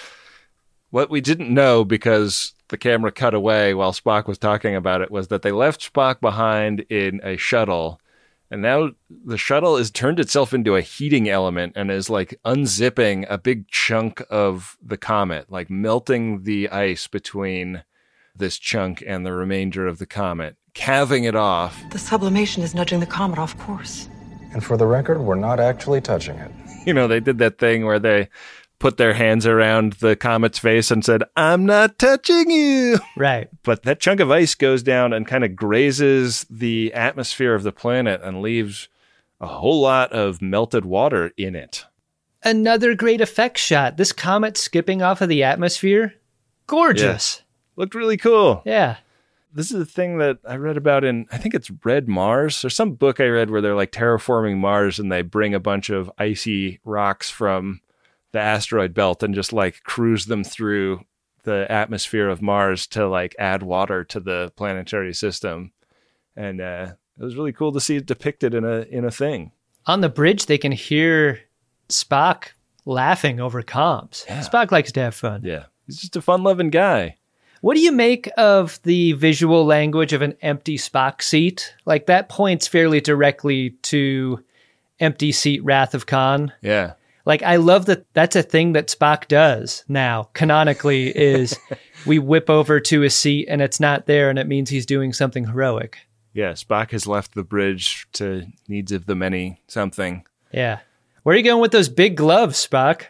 What we didn't know, because the camera cut away while Spock was talking about it, was that they left Spock behind in a shuttle, and now the shuttle has turned itself into a heating element and is like unzipping a big chunk of the comet, like melting the ice between this chunk and the remainder of the comet, calving it off. The sublimation is nudging the comet off course. And for the record, we're not actually touching it. You know, they did that thing where they put their hands around the comet's face and said, I'm not touching you. Right. But that chunk of ice goes down and kind of grazes the atmosphere of the planet and leaves a whole lot of melted water in it. Another great effect shot. This comet skipping off of the atmosphere. Gorgeous. Yeah. Looked really cool. Yeah. This is a thing that I read about in, I think it's Red Mars, or some book I read where they're like terraforming Mars and they bring a bunch of icy rocks from the asteroid belt and just like cruise them through the atmosphere of Mars to like add water to the planetary system. And uh, it was really cool to see it depicted in a in a thing. On the bridge, they can hear Spock laughing over comms. Yeah. Spock likes to have fun. Yeah. He's just a fun-loving guy. What do you make of the visual language of an empty Spock seat? Like, that points fairly directly to empty seat Wrath of Khan. Yeah. Like, I love that that's a thing that Spock does now, canonically, is we whip over to his seat and it's not there, and it means he's doing something heroic. Yeah, Spock has left the bridge to needs of the many something. Yeah. Where are you going with those big gloves, Spock?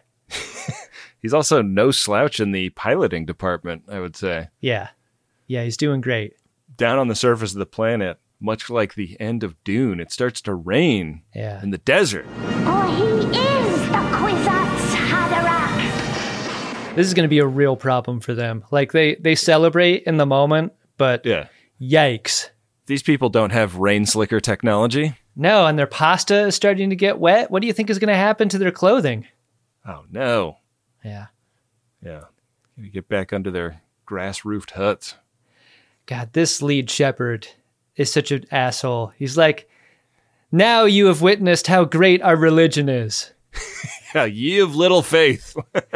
He's also no slouch in the piloting department, I would say. Yeah. Yeah, he's doing great. Down on the surface of the planet, much like the end of Dune, it starts to rain yeah. in the desert. Oh, he is the Kwisatz Haderach. This is going to be a real problem for them. Like, they, they celebrate in the moment, but yeah. Yikes. These people don't have rain slicker technology. No, and their pasta is starting to get wet. What do you think is going to happen to their clothing? Oh, no. Yeah. Yeah. You get back under their grass-roofed huts. God, this lead shepherd is such an asshole. He's like, now you have witnessed how great our religion is. Yeah, ye of little faith.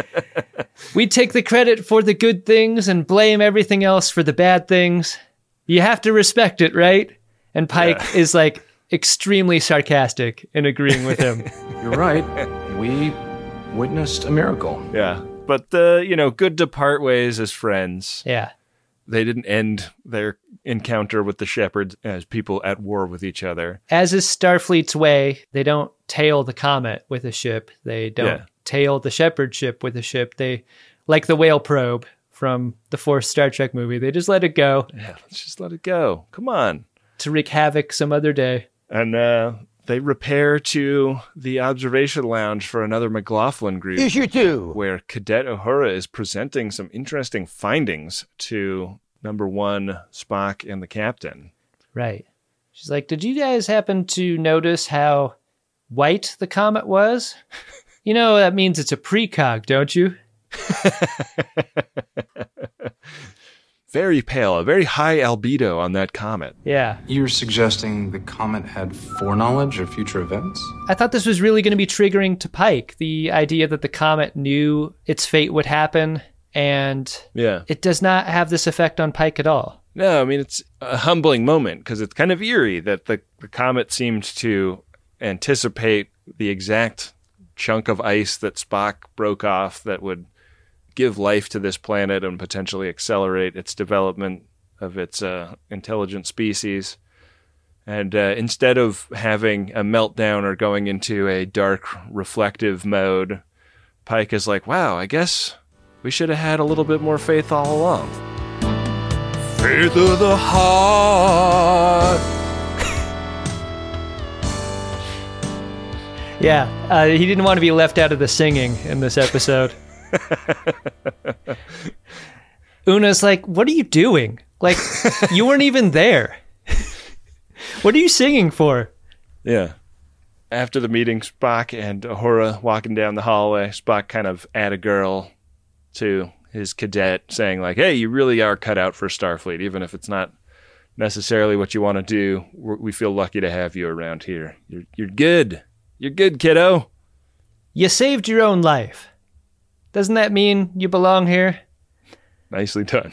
We take the credit for the good things and blame everything else for the bad things. You have to respect it, right? And Pike yeah. is like extremely sarcastic in agreeing with him. You're right. We witnessed a miracle. Yeah. But, uh, you know, good to part ways as friends. Yeah. They didn't end their encounter with the Shepherds as people at war with each other. As is Starfleet's way, they don't tail the comet with a ship. They don't yeah. tail the Shepherd ship with a ship. They, like the whale probe from the fourth Star Trek movie, they just let it go. Yeah, let's just let it go. Come on. To wreak havoc some other day. And, uh... they repair to the observation lounge for another McLaughlin group. Issue two. Where Cadet Uhura is presenting some interesting findings to number one, Spock and the captain. Right. She's like, did you guys happen to notice how white the comet was? You know, that means it's a precog, don't you? Very pale, a very high albedo on that comet. Yeah. You're suggesting the comet had foreknowledge of future events? I thought this was really going to be triggering to Pike, the idea that the comet knew its fate would happen, and yeah. it does not have this effect on Pike at all. No, I mean, it's a humbling moment, because it's kind of eerie that the, the comet seemed to anticipate the exact chunk of ice that Spock broke off that would give life to this planet and potentially accelerate its development of its uh, intelligent species. And uh, instead of having a meltdown or going into a dark, reflective mode, Pike is like, wow, I guess we should have had a little bit more faith all along. Faith of the heart. Yeah, uh, he didn't want to be left out of the singing in this episode. Una's like, what are you doing? Like, you weren't even there. What are you singing for? Yeah. After the meeting, Spock and Uhura walking down the hallway. Spock kind of add a girl to his cadet, saying like, hey, you really are cut out for Starfleet, even if it's not necessarily what you want to do. We're, we feel lucky to have you around here. You're, you're good. You're good, kiddo. You saved your own life. Doesn't that mean you belong here? Nicely done.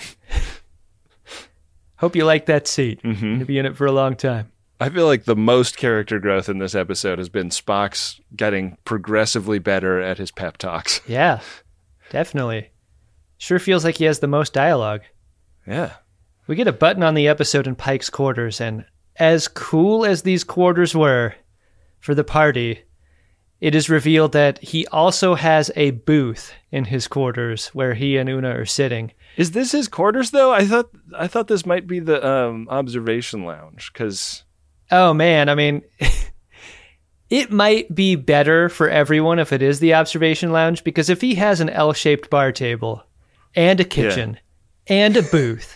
Hope you like that seat. Mm-hmm. You'll be in it for a long time. I feel like the most character growth in this episode has been Spock's getting progressively better at his pep talks. Yeah, definitely. Sure feels like he has the most dialogue. Yeah. We get a button on the episode in Pike's quarters, and as cool as these quarters were for the party, it is revealed that he also has a booth in his quarters where he and Una are sitting. Is this his quarters, though? I thought I thought this might be the um, observation lounge, because... Oh, man, I mean, it might be better for everyone if it is the observation lounge, because if he has an L-shaped bar table and a kitchen yeah. and a booth,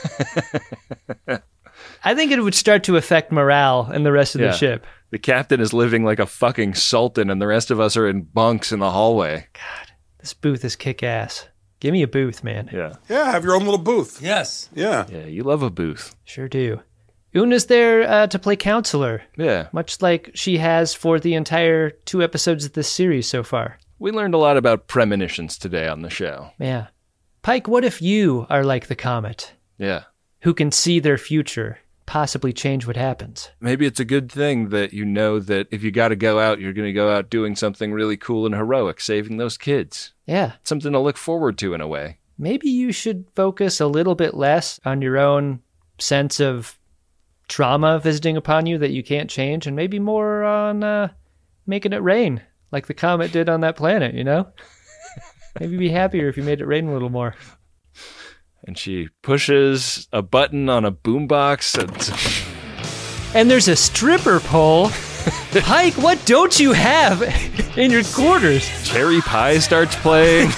I think it would start to affect morale in the rest of yeah. the ship. The captain is living like a fucking sultan, and the rest of us are in bunks in the hallway. God, this booth is kick-ass. Give me a booth, man. Yeah. Yeah, have your own little booth. Yes. Yeah. Yeah, you love a booth. Sure do. Una's there uh, to play counselor. Yeah. Much like she has for the entire two episodes of this series so far. We learned a lot about premonitions today on the show. Yeah. Pike, what if you are like the comet? Yeah. Who can see their future, possibly change what happens? Maybe it's a good thing that you know that if you got to go out, you're going to go out doing something really cool and heroic, saving those kids. Yeah. Something to look forward to in a way. Maybe you should focus a little bit less on your own sense of trauma visiting upon you that you can't change, and maybe more on uh, making it rain, like the comet did on that planet, you know? Maybe be happier if you made it rain a little more. And she pushes a button on a boombox. And, and there's a stripper pole. Pike, what don't you have in your quarters? Cherry Pie starts playing.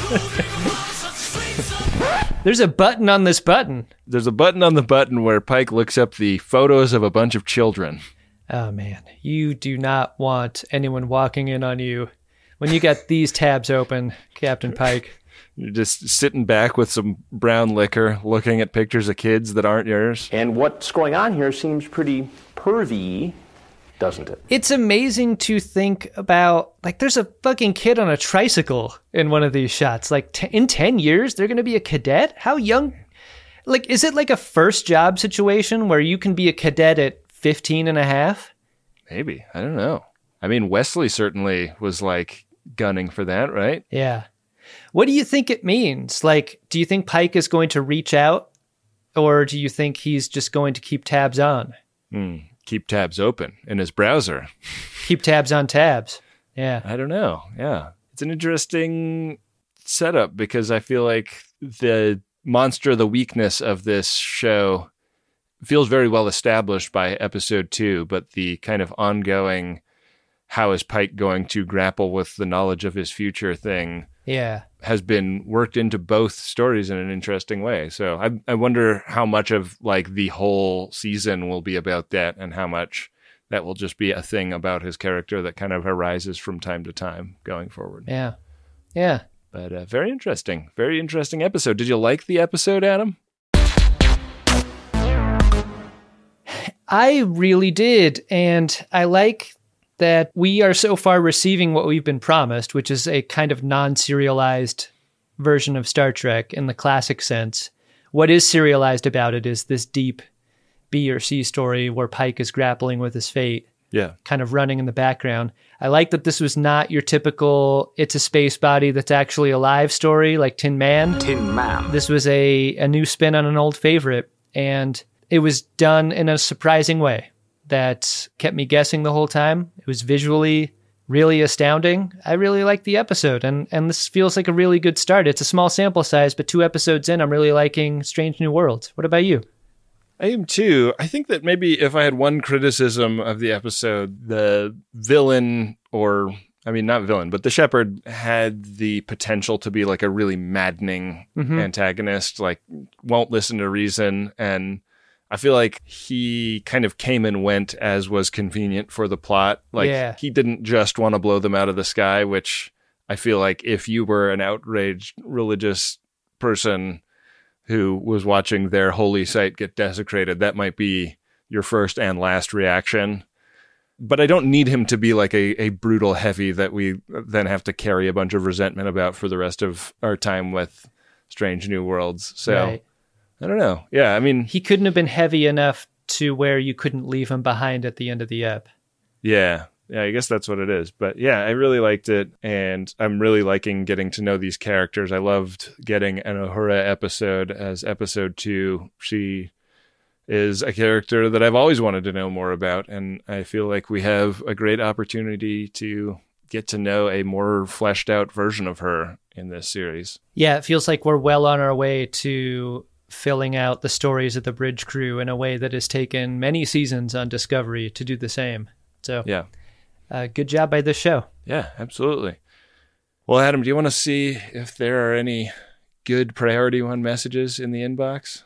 There's a button on this button. There's a button on the button where Pike looks up the photos of a bunch of children. Oh, man. You do not want anyone walking in on you when you got these tabs open, Captain Pike. You're just sitting back with some brown liquor, looking at pictures of kids that aren't yours. And what's going on here seems pretty pervy, doesn't it? It's amazing to think about, like, there's a fucking kid on a tricycle in one of these shots. Like, t- in ten years, they're going to be a cadet? How young? Like, is it like a first job situation where you can be a cadet at fifteen and a half? Maybe. I don't know. I mean, Wesley certainly was, like, gunning for that, right? Yeah. What do you think it means? Like, do you think Pike is going to reach out, or do you think he's just going to keep tabs on? Hmm. Keep tabs open in his browser. Keep tabs on tabs. Yeah. I don't know. Yeah. It's an interesting setup because I feel like the monster, the weakness of this show feels very well established by episode two, but the kind of ongoing, how is Pike going to grapple with the knowledge of his future thing yeah, has been worked into both stories in an interesting way. So I I wonder how much of like the whole season will be about that and how much that will just be a thing about his character that kind of arises from time to time going forward. Yeah. Yeah. But uh, very interesting. Very interesting episode. Did you like the episode, Adam? I really did. And I like that we are so far receiving what we've been promised, which is a kind of non-serialized version of Star Trek in the classic sense. What is serialized about it is this deep B or C story where Pike is grappling with his fate, yeah, kind of running in the background. I like that this was not your typical it's a space body that's actually alive story like Tin Man. Tin Man. This was a, a new spin on an old favorite, and it was done in a surprising way that kept me guessing the whole time. It was visually really astounding. I really like the episode, and, and this feels like a really good start. It's a small sample size, but two episodes in, I'm really liking Strange New Worlds. What about you? I am too. I think that maybe if I had one criticism of the episode, the villain, or, I mean, not villain, but the shepherd had the potential to be like a really maddening Mhm. antagonist, like won't listen to reason. And I feel like he kind of came and went as was convenient for the plot. Like Yeah. he didn't just want to blow them out of the sky, which I feel like if you were an outraged religious person who was watching their holy site get desecrated, that might be your first and last reaction. But I don't need him to be like a, a brutal heavy that we then have to carry a bunch of resentment about for the rest of our time with Strange New Worlds. So Right. I don't know. Yeah, I mean, He couldn't have been heavy enough to where you couldn't leave him behind at the end of the ep. yeah. Yeah, I guess that's what it is. But yeah, I really liked it, and I'm really liking getting to know these characters. I loved getting an Uhura episode as episode two. She is a character that I've always wanted to know more about, and I feel like we have a great opportunity to get to know a more fleshed out version of her in this series. Yeah, it feels like we're well on our way to filling out the stories of the Bridge Crew in a way that has taken many seasons on Discovery to do the same. So Yeah. uh, good job by this show. Yeah, absolutely. Well, Adam, do you want to see if there are any good Priority One messages in the inbox?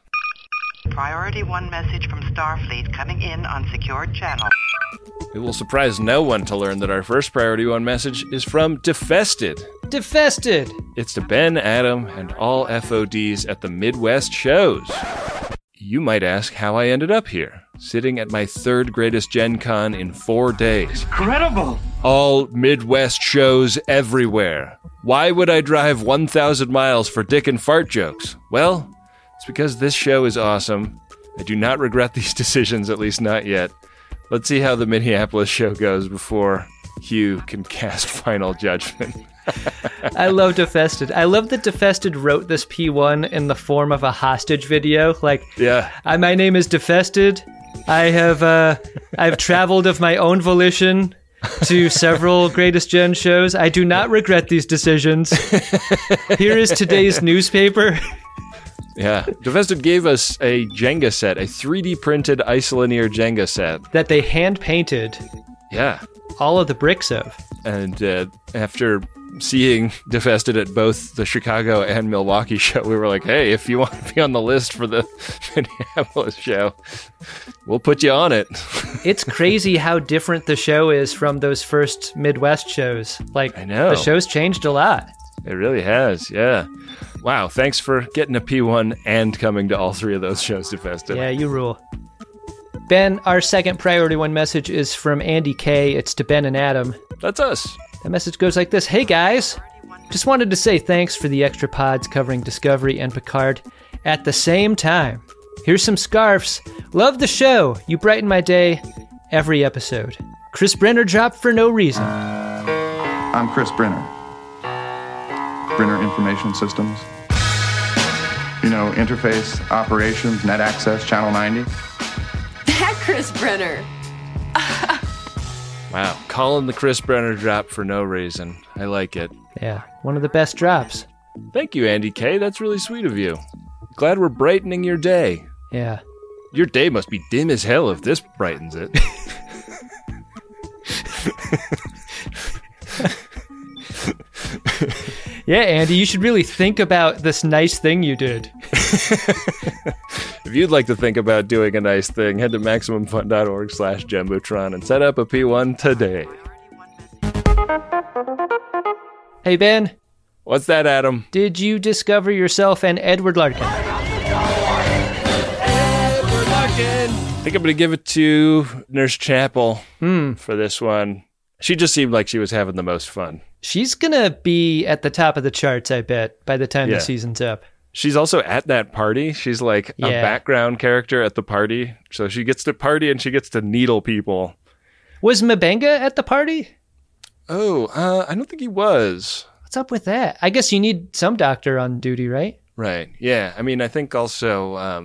Priority one message from Starfleet coming in on secured channel. It will surprise no one to learn that our first Priority One message is from Defested. Defested! It's to Ben, Adam, and all F O Ds at the Midwest shows. You might ask how I ended up here, sitting at my third greatest Gen Con in four days. Incredible! All Midwest shows everywhere. Why would I drive one thousand miles for dick and fart jokes? Well, it's because this show is awesome. I do not regret these decisions, at least not yet. Let's see how the Minneapolis show goes before Hugh can cast final judgment. I love Defested. I love that Defested wrote this P one in the form of a hostage video. Like, yeah, I, my name is Defested. I have uh, I've traveled of my own volition to several Greatest Gen shows. I do not regret these decisions. Here is today's newspaper. Yeah, Defested gave us a Jenga set, a three D printed Isolinear Jenga set. That they hand painted. Yeah. All of the bricks of. And uh, after seeing Defested at both the Chicago and Milwaukee show, we were like, hey, if you want to be on the list for the Minneapolis show, we'll put you on it. It's crazy how different the show is from those first Midwest shows. Like, I know. The show's changed a lot. It really has, yeah. Wow, thanks for getting a P one and coming to all three of those shows, Defested. Yeah, you rule. Ben, our second Priority One message is from Andy K. It's to Ben and Adam. That's us. The message goes like this. Hey, guys. Just wanted to say thanks for the extra pods covering Discovery and Picard at the same time. Here's some scarves. Love the show. You brighten my day every episode. Chris Brenner dropped for no reason. I'm Chris Brenner. Brenner Information Systems. You know, interface, operations, net access, channel ninety. That Chris Brenner. Wow, calling the Chris Brenner drop for no reason. I like it. Yeah, one of the best drops. Thank you, Andy K. That's really sweet of you. Glad we're brightening your day. Yeah. Your day must be dim as hell if this brightens it. Yeah, Andy, you should really think about this nice thing you did. If you'd like to think about doing a nice thing, head to MaximumFun.org slash Jumbotron and set up a P one today. Hey, Ben. What's that, Adam? Did you discover yourself an Edward Larkin? Edward Larkin! I think I'm going to give it to Nurse Chapel Hmm. for this one. She just seemed like she was having the most fun. She's going to be at the top of the charts, I bet, by the time Yeah. the season's up. She's also at that party. She's like a Yeah. background character at the party. So she gets to party and she gets to needle people. Was M'Benga at the party? Oh, uh, I don't think he was. What's up with that? I guess you need some doctor on duty, right? Right. Yeah. I mean, I think also um,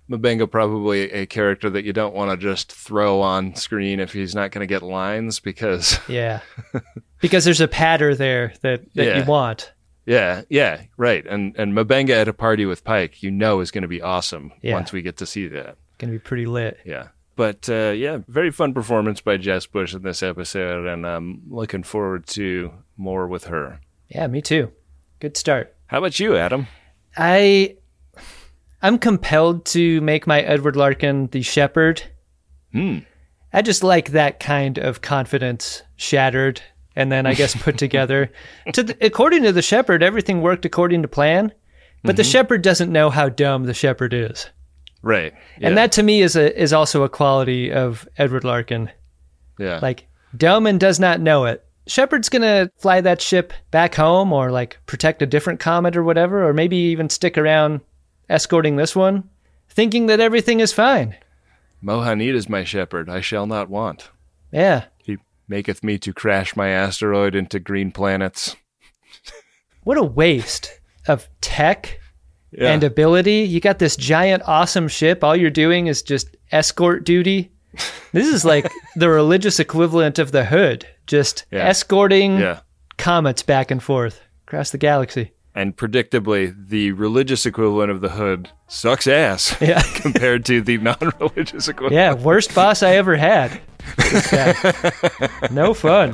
Mabenga probably a character that you don't want to just throw on screen if he's not going to get lines because... Yeah. Because there's a patter there that, that Yeah. you want. Yeah, yeah, right. And and Mabenga at a party with Pike, you know, is going to be awesome Yeah. once we get to see that. Going to be pretty lit. Yeah. But uh, yeah, very fun performance by Jess Bush in this episode, and I'm looking forward to more with her. Yeah, me too. Good start. How about you, Adam? I, I'm compelled to make my Edward Larkin the shepherd. Hmm. I just like that kind of confidence shattered and then I guess put together. To the, according to the shepherd, everything worked according to plan, but mm-hmm. the shepherd doesn't know how dumb the shepherd is. Right. Yeah. And that to me is a is also a quality of Edward Larkin. Yeah. Like dumb and does not know it. Shepard's going to fly that ship back home or like protect a different comet or whatever, or maybe even stick around escorting this one, thinking that everything is fine. Mohanid is my shepherd, I shall not want. Yeah. He maketh me to crash my asteroid into green planets. What a waste of tech yeah. and ability. You got this giant, awesome ship. All you're doing is just escort duty. This is like the religious equivalent of the Hood, just yeah. escorting yeah. comets back and forth across the galaxy. And predictably, the religious equivalent of the Hood sucks ass yeah. compared to the non-religious equivalent. Yeah, worst boss I ever had. This guy. No fun.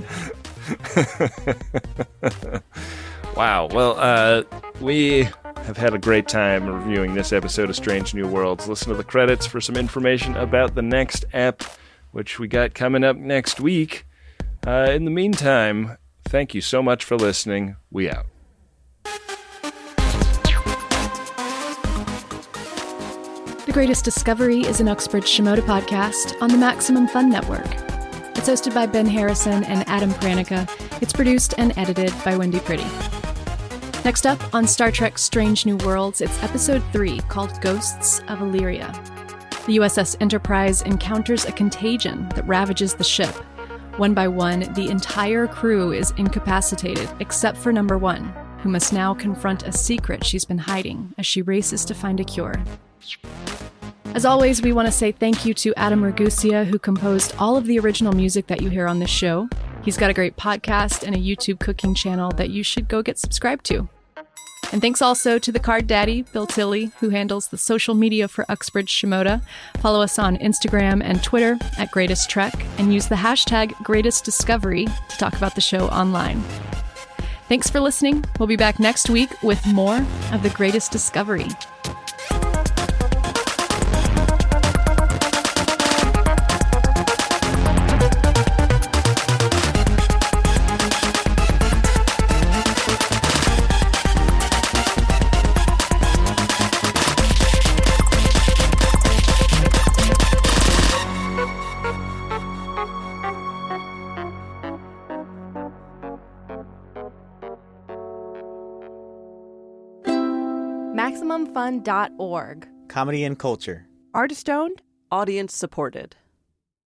Wow. Well, uh, we have had a great time reviewing this episode of Strange New Worlds. Listen to the credits for some information about the next ep, which we got coming up next week. Uh, in the meantime, thank you so much for listening. We out. The Greatest Discovery is an Uxbridge Shimoda podcast on the Maximum Fun Network. It's hosted by Ben Harrison and Adam Pranica. It's produced and edited by Wendy Pretty. Next up on Star Trek Strange New Worlds, it's episode three called Ghosts of Illyria. The U S S Enterprise encounters a contagion that ravages the ship. One by one, the entire crew is incapacitated except for number one, who must now confront a secret she's been hiding as she races to find a cure. As always, we want to say thank you to Adam Ragusia, who composed all of the original music that you hear on this show. He's got a great podcast and a YouTube cooking channel that you should go get subscribed to. And thanks also to the card daddy, Bill Tilley, who handles the social media for Uxbridge Shimoda. Follow us on Instagram and Twitter at Greatest Trek, and use the hashtag Greatest Discovery to talk about the show online. Thanks for listening. We'll be back next week with more of The Greatest Discovery. Maximum Fun dot org. Comedy and culture. Artist owned. Audience supported.